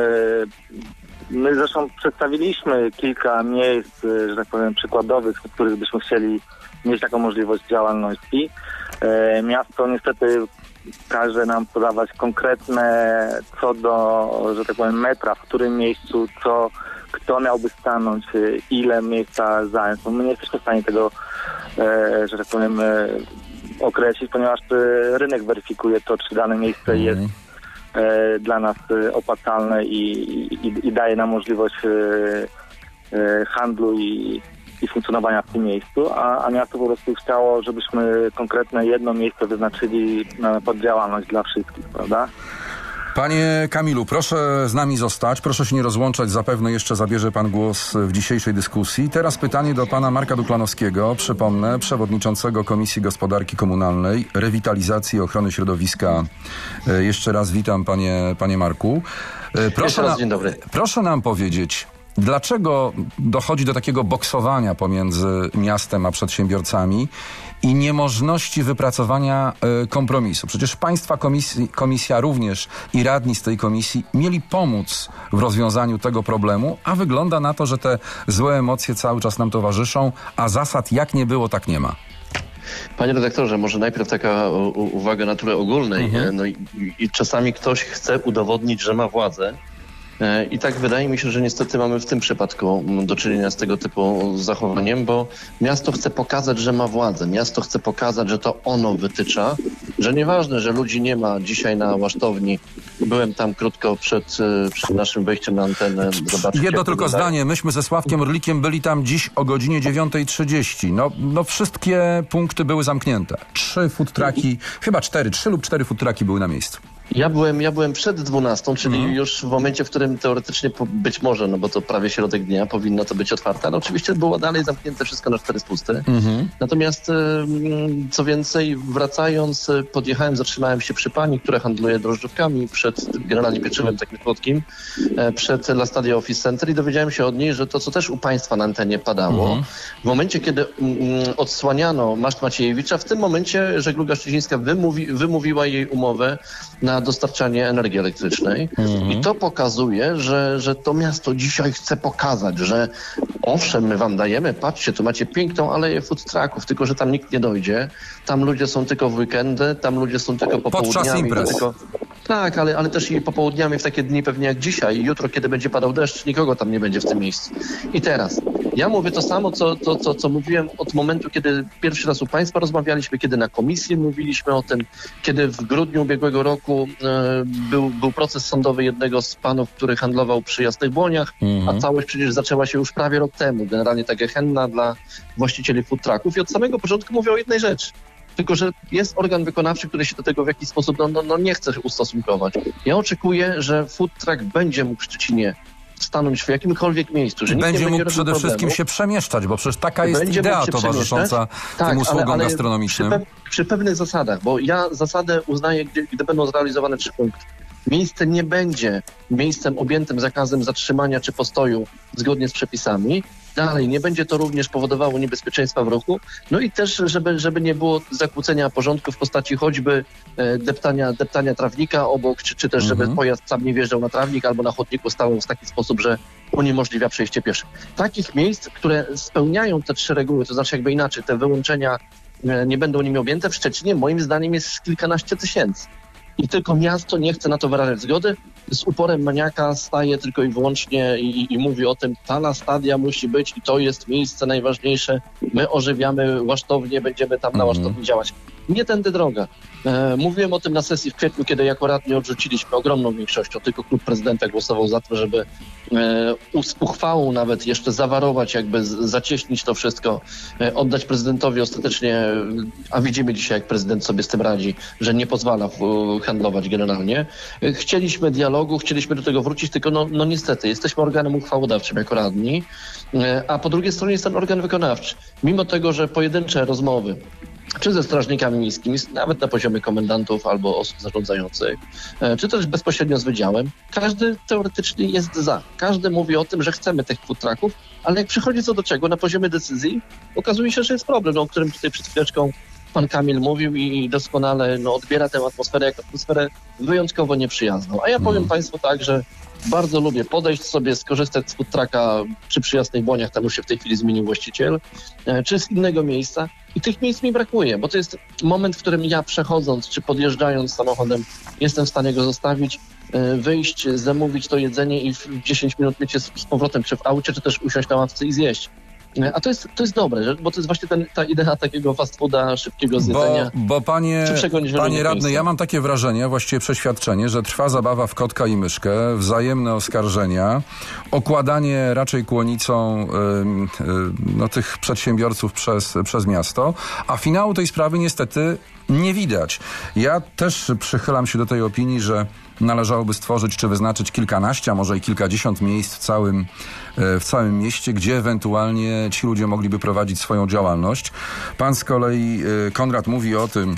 My zresztą przedstawiliśmy kilka miejsc, e, że tak powiem, przykładowych, w których byśmy chcieli mieć taką możliwość działalności. E, miasto niestety każe nam podawać konkretne co do, że tak powiem, metra, w którym miejscu, co, kto miałby stanąć, e, ile miejsca zająć. My nie jesteśmy w stanie tego, e, że tak powiem, e, określić, ponieważ e, rynek weryfikuje to, czy dane miejsce Mhm. jest e, dla nas e, opłacalne i, i, i daje nam możliwość e, e, handlu i, i funkcjonowania w tym miejscu, a, a miasto po prostu chciało, żebyśmy konkretne jedno miejsce wyznaczyli na pod działalność dla wszystkich, prawda? Panie Kamilu, proszę z nami zostać, proszę się nie rozłączać, zapewne jeszcze zabierze pan głos w dzisiejszej dyskusji. Teraz pytanie do pana Marka Duklanowskiego, przypomnę, przewodniczącego Komisji Gospodarki Komunalnej, Rewitalizacji i Ochrony Środowiska. E, Jeszcze raz witam, panie, panie Marku. E, Proszę, Jeszcze raz na, dzień dobry. proszę nam powiedzieć, dlaczego dochodzi do takiego boksowania pomiędzy miastem a przedsiębiorcami i niemożności wypracowania y, kompromisu? Przecież państwa komisji, komisja również i radni z tej komisji mieli pomóc w rozwiązaniu tego problemu, a wygląda na to, że te złe emocje cały czas nam towarzyszą, a zasad jak nie było, tak nie ma. Panie redaktorze, może najpierw taka u- uwaga natury ogólnej. Mhm. No i, i czasami ktoś chce udowodnić, że ma władzę. E, I tak wydaje mi się, że niestety mamy w tym przypadku mm, do czynienia z tego typu zachowaniem, bo miasto chce pokazać, że ma władzę. Miasto chce pokazać, że to ono wytycza, że nieważne, że ludzi nie ma dzisiaj na łasztowni. Byłem tam krótko przed, e, przed naszym wejściem na antenę. Zobaczyć, Jedno jak tylko wygląda. zdanie. Myśmy ze Sławkiem Orlikiem byli tam dziś o godzinie dziewiąta trzydzieści. No, no wszystkie punkty były zamknięte. Trzy food trucki, chyba cztery, trzy lub cztery food trucki były na miejscu. Ja byłem, ja byłem przed dwunastą, czyli Mhm. już w momencie, w którym teoretycznie po, być może, no bo to prawie środek dnia, powinno to być otwarte, ale oczywiście było dalej zamknięte wszystko na cztery spusty. Mhm. Natomiast ym, co więcej, wracając, y, podjechałem, zatrzymałem się przy pani, która handluje drożdżówkami przed generalnie pieczywem takim słodkim, e, przed La Stadia Office Center i dowiedziałem się od niej, że to, co też u państwa na antenie padało, Mhm. w momencie, kiedy mm, odsłaniano Maszt Maciejewicza, w tym momencie żegluga szczecińska wymówi, wymówiła jej umowę na dostarczanie energii elektrycznej. Mhm. I to pokazuje, że, że to miasto dzisiaj chce pokazać, że owszem, my wam dajemy, patrzcie, tu macie piękną aleję food trucków, tylko że tam nikt nie dojdzie. Tam ludzie są tylko w weekendy, tam ludzie są tylko Podczas popołudniami. imprez. Tylko... Tak, ale, ale też i popołudniami w takie dni pewnie jak dzisiaj. Jutro, kiedy będzie padał deszcz, nikogo tam nie będzie w tym miejscu. I teraz, ja mówię to samo, co, co, co, co mówiłem od momentu, kiedy pierwszy raz u państwa rozmawialiśmy, kiedy na komisji mówiliśmy o tym, kiedy w grudniu ubiegłego roku e, był, był proces sądowy jednego z panów, który handlował przy Jasnych Błoniach, Mhm. a całość przecież zaczęła się już prawie rok temu. Generalnie ta gehenna dla właścicieli food trucków. I od samego początku mówię o jednej rzeczy. Tylko że jest organ wykonawczy, który się do tego w jakiś sposób no, no, no nie chce ustosunkować. Ja oczekuję, że food truck będzie mógł w Szczecinie stanąć w jakimkolwiek miejscu. Że nikt Będzie nie mógł będzie robił przede wszystkim problemu. się przemieszczać, bo przecież taka jest Będzie idea mógł się towarzysząca Tak, tym usługom ale, ale gastronomicznym. Przy, pe- przy pewnych zasadach, bo ja zasadę uznaję, gdy, gdy będą zrealizowane trzy punkty. Miejsce nie będzie miejscem objętym zakazem zatrzymania czy postoju zgodnie z przepisami. Dalej, nie będzie to również powodowało niebezpieczeństwa w ruchu. No i też, żeby, żeby nie było zakłócenia porządku w postaci choćby e, deptania, deptania trawnika obok, czy, czy też żeby Mhm. pojazd sam nie wjeżdżał na trawnik albo na chodniku stał w taki sposób, że uniemożliwia przejście pieszych. Takich miejsc, które spełniają te trzy reguły, to znaczy jakby inaczej, te wyłączenia e, nie będą nimi objęte, w Szczecinie moim zdaniem jest kilkanaście tysięcy. I tylko miasto nie chce na to wyrażać zgody. Z uporem maniaka staje tylko i wyłącznie i, i mówi o tym, ta La Stadia musi być i to jest miejsce najważniejsze. My ożywiamy łasztownię, będziemy tam na Mhm. łasztowni działać. Nie tędy droga. E, mówiłem o tym na sesji w kwietniu, kiedy jako radni odrzuciliśmy ogromną większością. Tylko klub prezydenta głosował za to, żeby e, z uchwałą nawet jeszcze zawarować, jakby z, zacieśnić to wszystko, e, oddać prezydentowi ostatecznie, a widzimy dzisiaj, jak prezydent sobie z tym radzi, że nie pozwala w, handlować generalnie. E, chcieliśmy dialogu, chcieliśmy do tego wrócić, tylko no, no niestety, jesteśmy organem uchwałodawczym jako radni, e, a po drugiej stronie jest ten organ wykonawczy. Mimo tego, że pojedyncze rozmowy czy ze strażnikami miejskimi, nawet na poziomie komendantów albo osób zarządzających, czy też bezpośrednio z wydziałem, każdy teoretycznie jest za. Każdy mówi o tym, że chcemy tych food trucków, ale jak przychodzi co do czego na poziomie decyzji, okazuje się, że jest problem, no, o którym tutaj przed chwileczką pan Kamil mówił i doskonale no, odbiera tę atmosferę jako atmosferę wyjątkowo nieprzyjazną. A ja powiem Mm. państwu tak, że bardzo lubię podejść sobie, skorzystać z food trucka czy przy Jasnych Błoniach, tam już się w tej chwili zmienił właściciel, e, czy z innego miejsca. I tych miejsc mi brakuje, bo to jest moment, w którym ja przechodząc czy podjeżdżając samochodem jestem w stanie go zostawić, e, wyjść, zamówić to jedzenie i w dziesięć minut mieć je z z powrotem czy w aucie, czy też usiąść na ławce i zjeść. E, A to jest, to jest dobre, że- bo to jest właśnie ten, ta idea takiego fast fooda, szybkiego Bo, zjedzenia. bo panie, Szybszego niż w panie innych radny, miejscach. ja mam takie wrażenie, właściwie przeświadczenie, że trwa zabawa w kotka i myszkę, wzajemne oskarżenia, okładanie raczej kłonicą ym, ym, no, tych przedsiębiorców przez, przez miasto, a finału tej sprawy niestety nie widać. Ja też przychylam się do tej opinii, że należałoby stworzyć czy wyznaczyć kilkanaście, a może i kilkadziesiąt miejsc w całym, e, w całym mieście, gdzie ewentualnie ci ludzie mogliby prowadzić swoją działalność. Pan z kolei, e, Konrad, mówi o tym,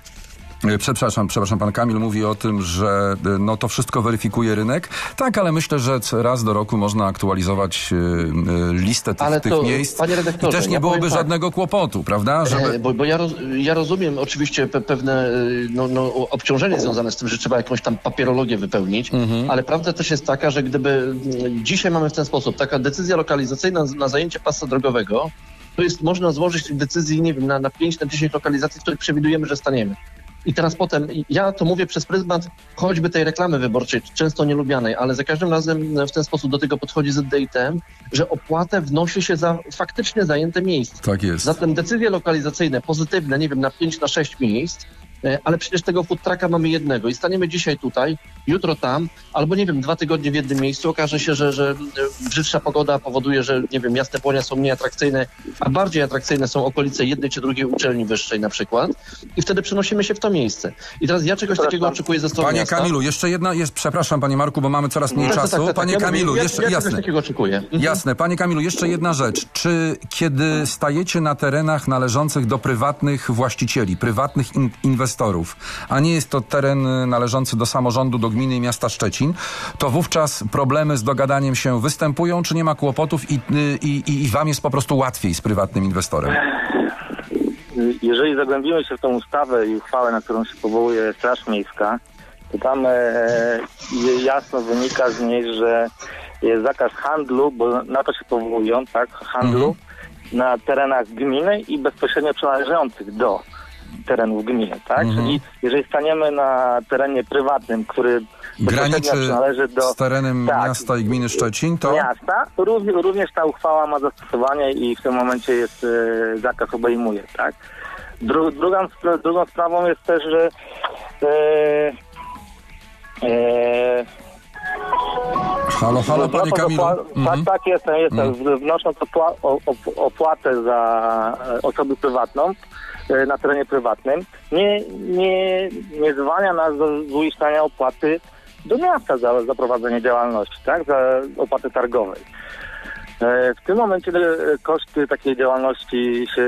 e, Przepraszam, przepraszam, pan Kamil mówi o tym, że e, no to wszystko weryfikuje rynek. Tak, ale myślę, że c- raz do roku można aktualizować e, e, listę tych, Ale tych to, miejsc panie i redaktorze, też nie ja byłoby powiem tak. żadnego kłopotu, prawda? Żeby... E, Bo, bo ja, roz, ja rozumiem oczywiście pe, pewne y, no, no, obciążenie związane z tym, że trzeba jakąś tam papierologię wypełnić, ale prawda też jest taka, że gdyby mm, dzisiaj mamy w ten sposób, taka decyzja lokalizacyjna na zajęcie pasa drogowego, to jest można złożyć tych decyzji, nie wiem, na, na pięć, na dziesięć lokalizacji, w których przewidujemy, że staniemy. I teraz potem, ja to mówię przez pryzmat choćby tej reklamy wyborczej, często nielubianej, ale za każdym razem w ten sposób do tego podchodzi Z D I T M, że opłatę wnosi się za faktycznie zajęte miejsce. Tak jest. Zatem decyzje lokalizacyjne, pozytywne, nie wiem, na pięć, na sześć miejsc, ale przecież tego food trucka mamy jednego i staniemy dzisiaj tutaj, jutro tam, albo nie wiem, dwa tygodnie w jednym miejscu, okaże się, że, że brzydsza pogoda powoduje, że nie wiem, jasne płonia są mniej atrakcyjne, a bardziej atrakcyjne są okolice jednej czy drugiej uczelni wyższej na przykład i wtedy przenosimy się w to miejsce. I teraz ja czegoś takiego oczekuję ze strony Panie miasta. Kamilu, jeszcze jedna, jest, przepraszam Panie Marku, bo mamy coraz mniej Tak, czasu. tak, tak, tak, Panie ja Kamilu, mówię, jeszcze, ja, ja jasne. czegoś takiego oczekuję. Mhm. Jasne. Panie Kamilu, jeszcze jedna rzecz. Czy kiedy stajecie na terenach należących do prywatnych właścicieli, prywatnych in- inwestorów, a nie jest to teren należący do samorządu, do gminy i miasta Szczecin, to wówczas problemy z dogadaniem się występują, czy nie ma kłopotów i, i, i, i wam jest po prostu łatwiej z prywatnym inwestorem? Jeżeli zagłębimy się w tą ustawę i uchwałę, na którą się powołuje Straż Miejska, to tam e, jasno wynika z niej, że jest zakaz handlu, bo na to się powołują, tak, handlu mhm. na terenach gminy i bezpośrednio przynależących do terenów gminy, tak? Mhm. Czyli jeżeli staniemy na terenie prywatnym, który graniczy przynależy do z terenem tak, miasta i gminy Szczecin, to... Miasta, również, również ta uchwała ma zastosowanie i w tym momencie jest e, zakaz obejmuje, tak? Dru, drugą, drugą sprawą jest też, że e, e, Halo, halo, panie Kamilu. Opła- tak, tak, jestem, jestem. Mhm. Wnosząc opła- op- opłatę za osobę prywatną e, na terenie prywatnym, nie, nie, nie zwalnia nas do uiszczania opłaty do miasta za, za prowadzenie działalności, tak, za opłaty targowej. E, w tym momencie e, koszty takiej działalności się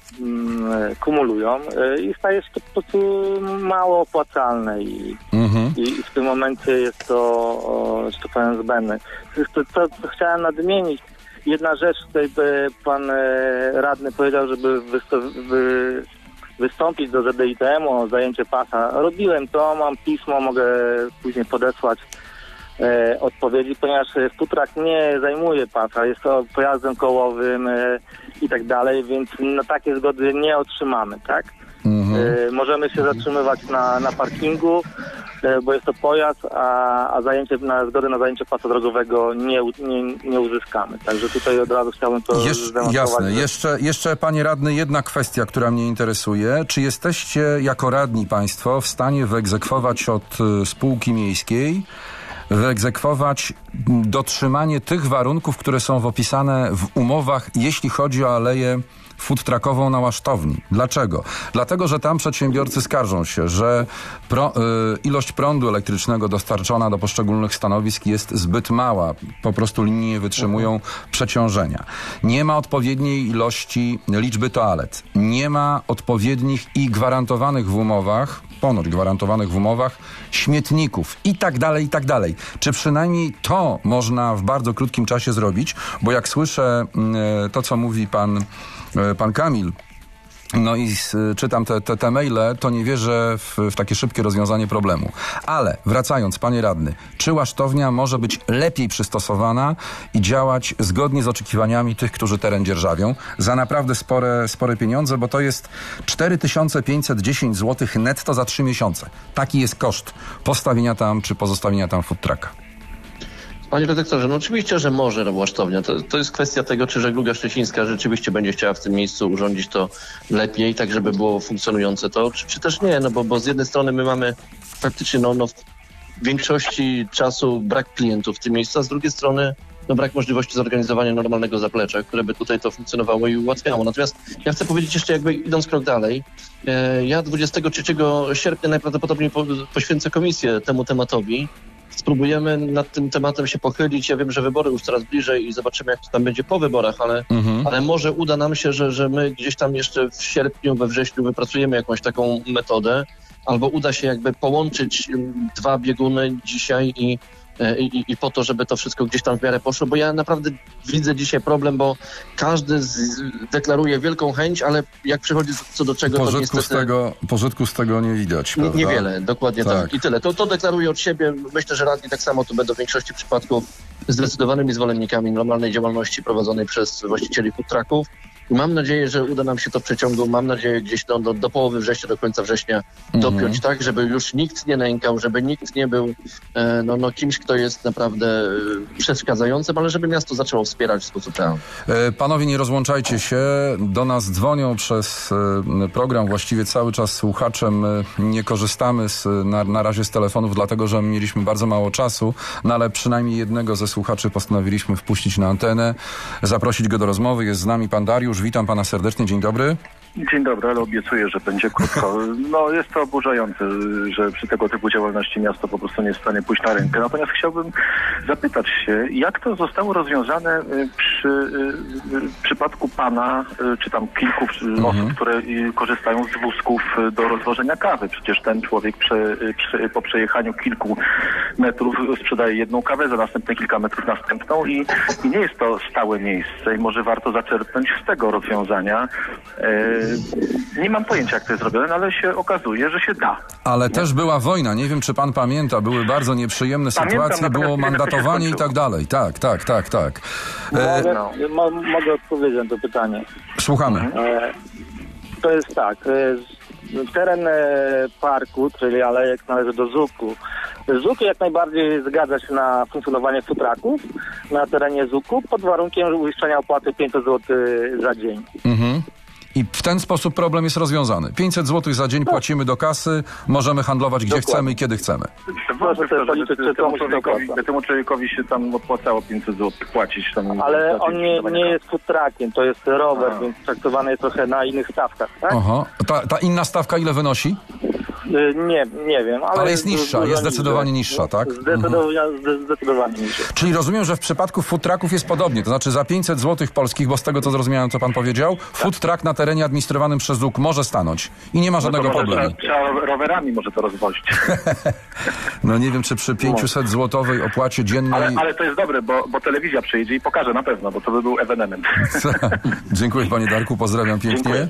mm, kumulują e, i staje się to po prostu mało opłacalne i, mhm. i, i w tym momencie jest to, o, że to powiem, zbędne. To, to, co chciałem nadmienić, jedna rzecz, tutaj pan e, radny powiedział, żeby wysto- wy, wystąpić do Z D I T M u o zajęcie pasa. Robiłem to, mam pismo, mogę później podesłać e, odpowiedzi, ponieważ food truck nie zajmuje pasa, jest to pojazdem kołowym e, i tak dalej, więc na takie zgody nie otrzymamy, tak? Mhm. E, możemy się zatrzymywać na, na parkingu, e, bo jest to pojazd, a, a zajęcie na zgodę na zajęcie pasa drogowego nie, nie, nie uzyskamy. Także tutaj od razu chciałbym to Jesz, zdemonstrować. Jasne. Jeszcze, jeszcze, panie radny, jedna kwestia, która mnie interesuje. Czy jesteście jako radni państwo w stanie wyegzekwować od y, spółki miejskiej wyegzekwować dotrzymanie tych warunków, które są opisane w umowach, jeśli chodzi o aleję food truckową na Łasztowni. Dlaczego? Dlatego, że tam przedsiębiorcy skarżą się, że pro, y, ilość prądu elektrycznego dostarczona do poszczególnych stanowisk jest zbyt mała. Po prostu linie nie wytrzymują przeciążenia. Nie ma odpowiedniej ilości liczby toalet. Nie ma odpowiednich i gwarantowanych w umowach, ponoć gwarantowanych w umowach, śmietników i tak dalej, i tak dalej. Czy przynajmniej to można w bardzo krótkim czasie zrobić? Bo jak słyszę y, to, co mówi pan Pan Kamil, no i z, czytam te, te, te maile, to nie wierzę w, w takie szybkie rozwiązanie problemu. Ale wracając, panie radny, czy Łasztownia może być lepiej przystosowana i działać zgodnie z oczekiwaniami tych, którzy teren dzierżawią, za naprawdę spore, spore pieniądze, bo to jest cztery tysiące pięćset dziesięć złotych netto za trzy miesiące. Taki jest koszt postawienia tam czy pozostawienia tam food trucka. Panie redaktorze, no oczywiście, że może Łasztownia. To, to jest kwestia tego, czy żegluga szczecińska rzeczywiście będzie chciała w tym miejscu urządzić to lepiej, tak żeby było funkcjonujące to, czy, czy też nie, no bo, bo z jednej strony my mamy faktycznie no, no, w większości czasu brak klientów w tym miejscu, a z drugiej strony no, brak możliwości zorganizowania normalnego zaplecza, które by tutaj to funkcjonowało i ułatwiało. Natomiast ja chcę powiedzieć jeszcze jakby idąc krok dalej, e, ja dwudziestego trzeciego sierpnia najprawdopodobniej po, poświęcę komisję temu tematowi. Spróbujemy nad tym tematem się pochylić. Ja wiem, że wybory już coraz bliżej i zobaczymy, jak to tam będzie po wyborach, ale, mhm. ale może uda nam się, że, że my gdzieś tam jeszcze w sierpniu, we wrześniu wypracujemy jakąś taką metodę, albo uda się jakby połączyć dwa bieguny dzisiaj i, i, i po to, żeby to wszystko gdzieś tam w miarę poszło, bo ja naprawdę widzę dzisiaj problem, bo każdy z, deklaruje wielką chęć, ale jak przychodzi co do czego, pożytku to niestety... Z tego, pożytku z tego nie widać, prawda? Niewiele, dokładnie tak. tak. I tyle. To, to deklaruję od siebie. Myślę, że radni tak samo to będą w większości przypadków zdecydowanymi zwolennikami normalnej działalności prowadzonej przez właścicieli food trucków. I mam nadzieję, że uda nam się to w przeciągu, mam nadzieję gdzieś do, do, do połowy września, do końca września Mhm. dopiąć tak, żeby już nikt nie nękał, żeby nikt nie był e, no, no, kimś, kto jest naprawdę e, przeszkadzającym, ale żeby miasto zaczęło wspierać w sposób realny. E, Panowie, nie rozłączajcie się. Do nas dzwonią przez e, program właściwie cały czas słuchaczem. E, Nie korzystamy z, na, na razie z telefonów, dlatego że mieliśmy bardzo mało czasu, no ale przynajmniej jednego ze słuchaczy postanowiliśmy wpuścić na antenę, zaprosić go do rozmowy. Jest z nami pan Dariusz. Witam pana serdecznie. Dzień dobry. Dzień dobry, ale obiecuję, że będzie krótko. No jest to oburzające, że przy tego typu działalności miasto po prostu nie jest w stanie pójść na rękę. Natomiast chciałbym zapytać się, jak to zostało rozwiązane przy w przypadku pana, czy tam kilku mhm. osób, które korzystają z wózków do rozwożenia kawy. Przecież ten człowiek prze, prze, po przejechaniu kilku metrów sprzedaje jedną kawę, za następne kilka metrów następną i, i nie jest to stałe miejsce i może warto zaczerpnąć z tego rozwiązania. Nie mam pojęcia, jak to jest zrobione, ale się okazuje, że się da. Ale nie? Też była wojna. Nie wiem, czy pan pamięta. Były bardzo nieprzyjemne Pamiętam, sytuacje, było mandatowanie i tak dalej. Tak, tak, tak, tak. E... Mogę, mo, mogę odpowiedzieć na to pytanie. Słuchamy. E, to jest tak. E, teren e, parku, czyli alejek należy do zuku. Zuk jak najbardziej zgadza się na funkcjonowanie futraków na terenie zuku pod warunkiem uiszczenia opłaty pięćset złotych za dzień. Mhm. I w ten sposób problem jest rozwiązany. pięćset złotych za dzień płacimy do kasy, możemy handlować gdzie Dokładnie. chcemy i kiedy chcemy. Proszę sobie policzyć, czy temu człowiekowi, temu człowiekowi się tam opłacało pięćset złotych płacić. Tam ale on nie, nie jest food truckiem, to jest rower, A. więc traktowany jest trochę na innych stawkach, tak? Aha. Ta, ta inna stawka ile wynosi? Nie, nie wiem. Ale, ale jest niższa, jest zdecydowanie niższa, tak? Zdecydowanie, mhm. zdecydowanie niższa. Czyli rozumiem, że w przypadku food trucków jest podobnie, to znaczy za pięćset złotych polskich, bo z tego co zrozumiałem, co pan powiedział, tak. food truck na terenie administrowanym przez Z U K może stanąć i nie ma żadnego no problemu. Trzeba, trzeba rowerami może to rozwozić. No nie wiem, czy przy pięćset złotowej opłacie dziennej... Ale, ale to jest dobre, bo, bo telewizja przyjedzie i pokaże na pewno, bo to by był ewenement. Dziękuję panie Darku, pozdrawiam pięknie. Dziękuję.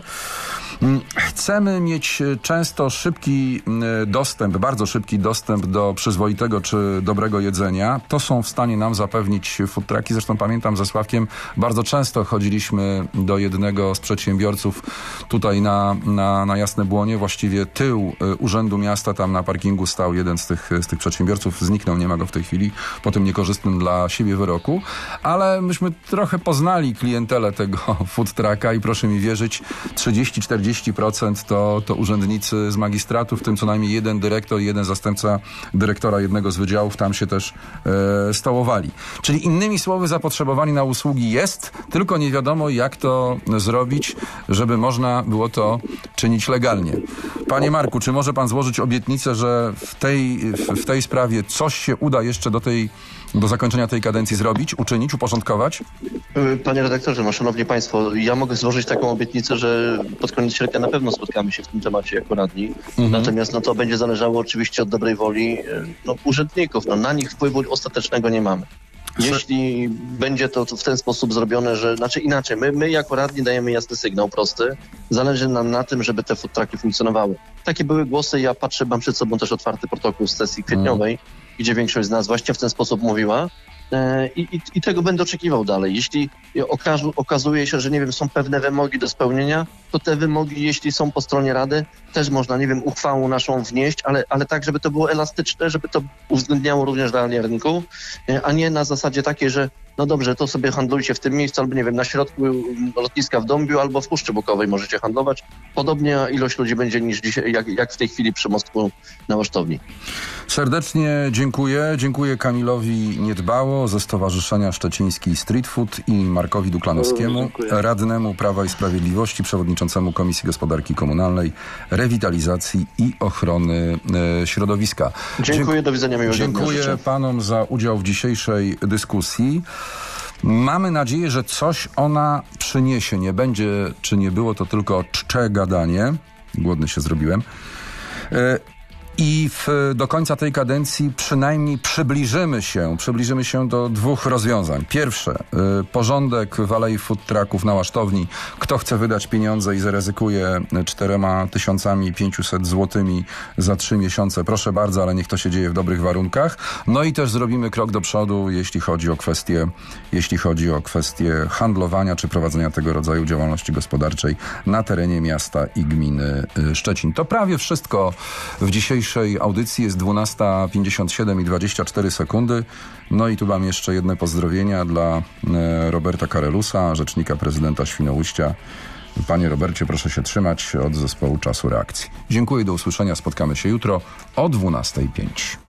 Chcemy mieć często szybki dostęp, bardzo szybki dostęp do przyzwoitego czy dobrego jedzenia. To są w stanie nam zapewnić food trucki. Zresztą pamiętam, ze Sławkiem bardzo często chodziliśmy do jednego z przedsiębiorców tutaj na, na, na Jasne Błonie. Właściwie tył Urzędu Miasta, tam na parkingu stał jeden z tych, z tych przedsiębiorców. Zniknął, nie ma go w tej chwili, po tym niekorzystnym dla siebie wyroku. Ale myśmy trochę poznali klientelę tego food trucka i proszę mi wierzyć, trzydzieści do czterdziestu procent to, to urzędnicy z magistratu, w tym co najmniej jeden dyrektor i jeden zastępca dyrektora jednego z wydziałów tam się też e, stołowali. Czyli innymi słowy zapotrzebowanie na usługi jest, tylko nie wiadomo jak to zrobić, żeby można było to czynić legalnie. Panie Marku, czy może pan złożyć obietnicę, że w tej, w, w tej sprawie coś się uda jeszcze do tej do zakończenia tej kadencji zrobić, uczynić, uporządkować? Panie redaktorze, no szanowni państwo, ja mogę złożyć taką obietnicę, że pod koniec sierpnia na pewno spotkamy się w tym temacie jako radni. Mhm. Natomiast no to będzie zależało oczywiście od dobrej woli no, urzędników. No, na nich wpływu ostatecznego nie mamy. Jeśli będzie to w ten sposób zrobione, że, znaczy inaczej, my, my jako radni dajemy jasny sygnał prosty, zależy nam na tym, żeby te food trucki funkcjonowały. Takie były głosy, ja patrzę, mam przed sobą też otwarty protokół z sesji kwietniowej, mm. gdzie większość z nas właśnie w ten sposób mówiła e, i, i tego będę oczekiwał dalej. Jeśli okazu, okazuje się, że nie wiem, są pewne wymogi do spełnienia, to te wymogi, jeśli są po stronie Rady, też można, nie wiem, uchwałą naszą wnieść, ale, ale tak, żeby to było elastyczne, żeby to uwzględniało również realnie rynku, a nie na zasadzie takiej, że no dobrze, to sobie handlujcie w tym miejscu, albo nie wiem, na środku lotniska w Dąbiu, albo w Puszczy Bukowej możecie handlować. Podobnie ilość ludzi będzie niż dzisiaj, jak, jak w tej chwili przy mostku na Łasztowni. Serdecznie dziękuję. Dziękuję Kamilowi Niedbało ze Stowarzyszenia Szczeciński Street Food i Markowi Duklanowskiemu, radnemu Prawa i Sprawiedliwości, przewodniczącemu Komisji Gospodarki Komunalnej, Rewitalizacji i Ochrony e, Środowiska. Dziękuję, Dzie- do widzenia, miłego dnia. Dziękuję panom za udział w dzisiejszej dyskusji. Mamy nadzieję, że coś ona przyniesie. Nie będzie, czy nie było to tylko czcze gadanie. Głodny się zrobiłem. E, I w, do końca tej kadencji przynajmniej przybliżymy się, przybliżymy się do dwóch rozwiązań. Pierwsze, y, porządek w Alei Food Trucków na Łasztowni. Kto chce wydać pieniądze i zaryzykuje czterema tysiącami pięciuset złotymi za trzy miesiące, proszę bardzo, ale niech to się dzieje w dobrych warunkach. No i też zrobimy krok do przodu, jeśli chodzi o kwestie, jeśli chodzi o kwestie handlowania czy prowadzenia tego rodzaju działalności gospodarczej na terenie miasta i gminy Szczecin. To prawie wszystko w dzisiejszej audycji. Jest dwunasta pięćdziesiąt siedem i dwadzieścia cztery sekundy. No i tu mam jeszcze jedne pozdrowienia dla Roberta Karelusa, rzecznika prezydenta Świnoujścia. Panie Robercie, proszę się trzymać od zespołu Czasu Reakcji. Dziękuję, do usłyszenia. Spotkamy się jutro o dwunasta pięć.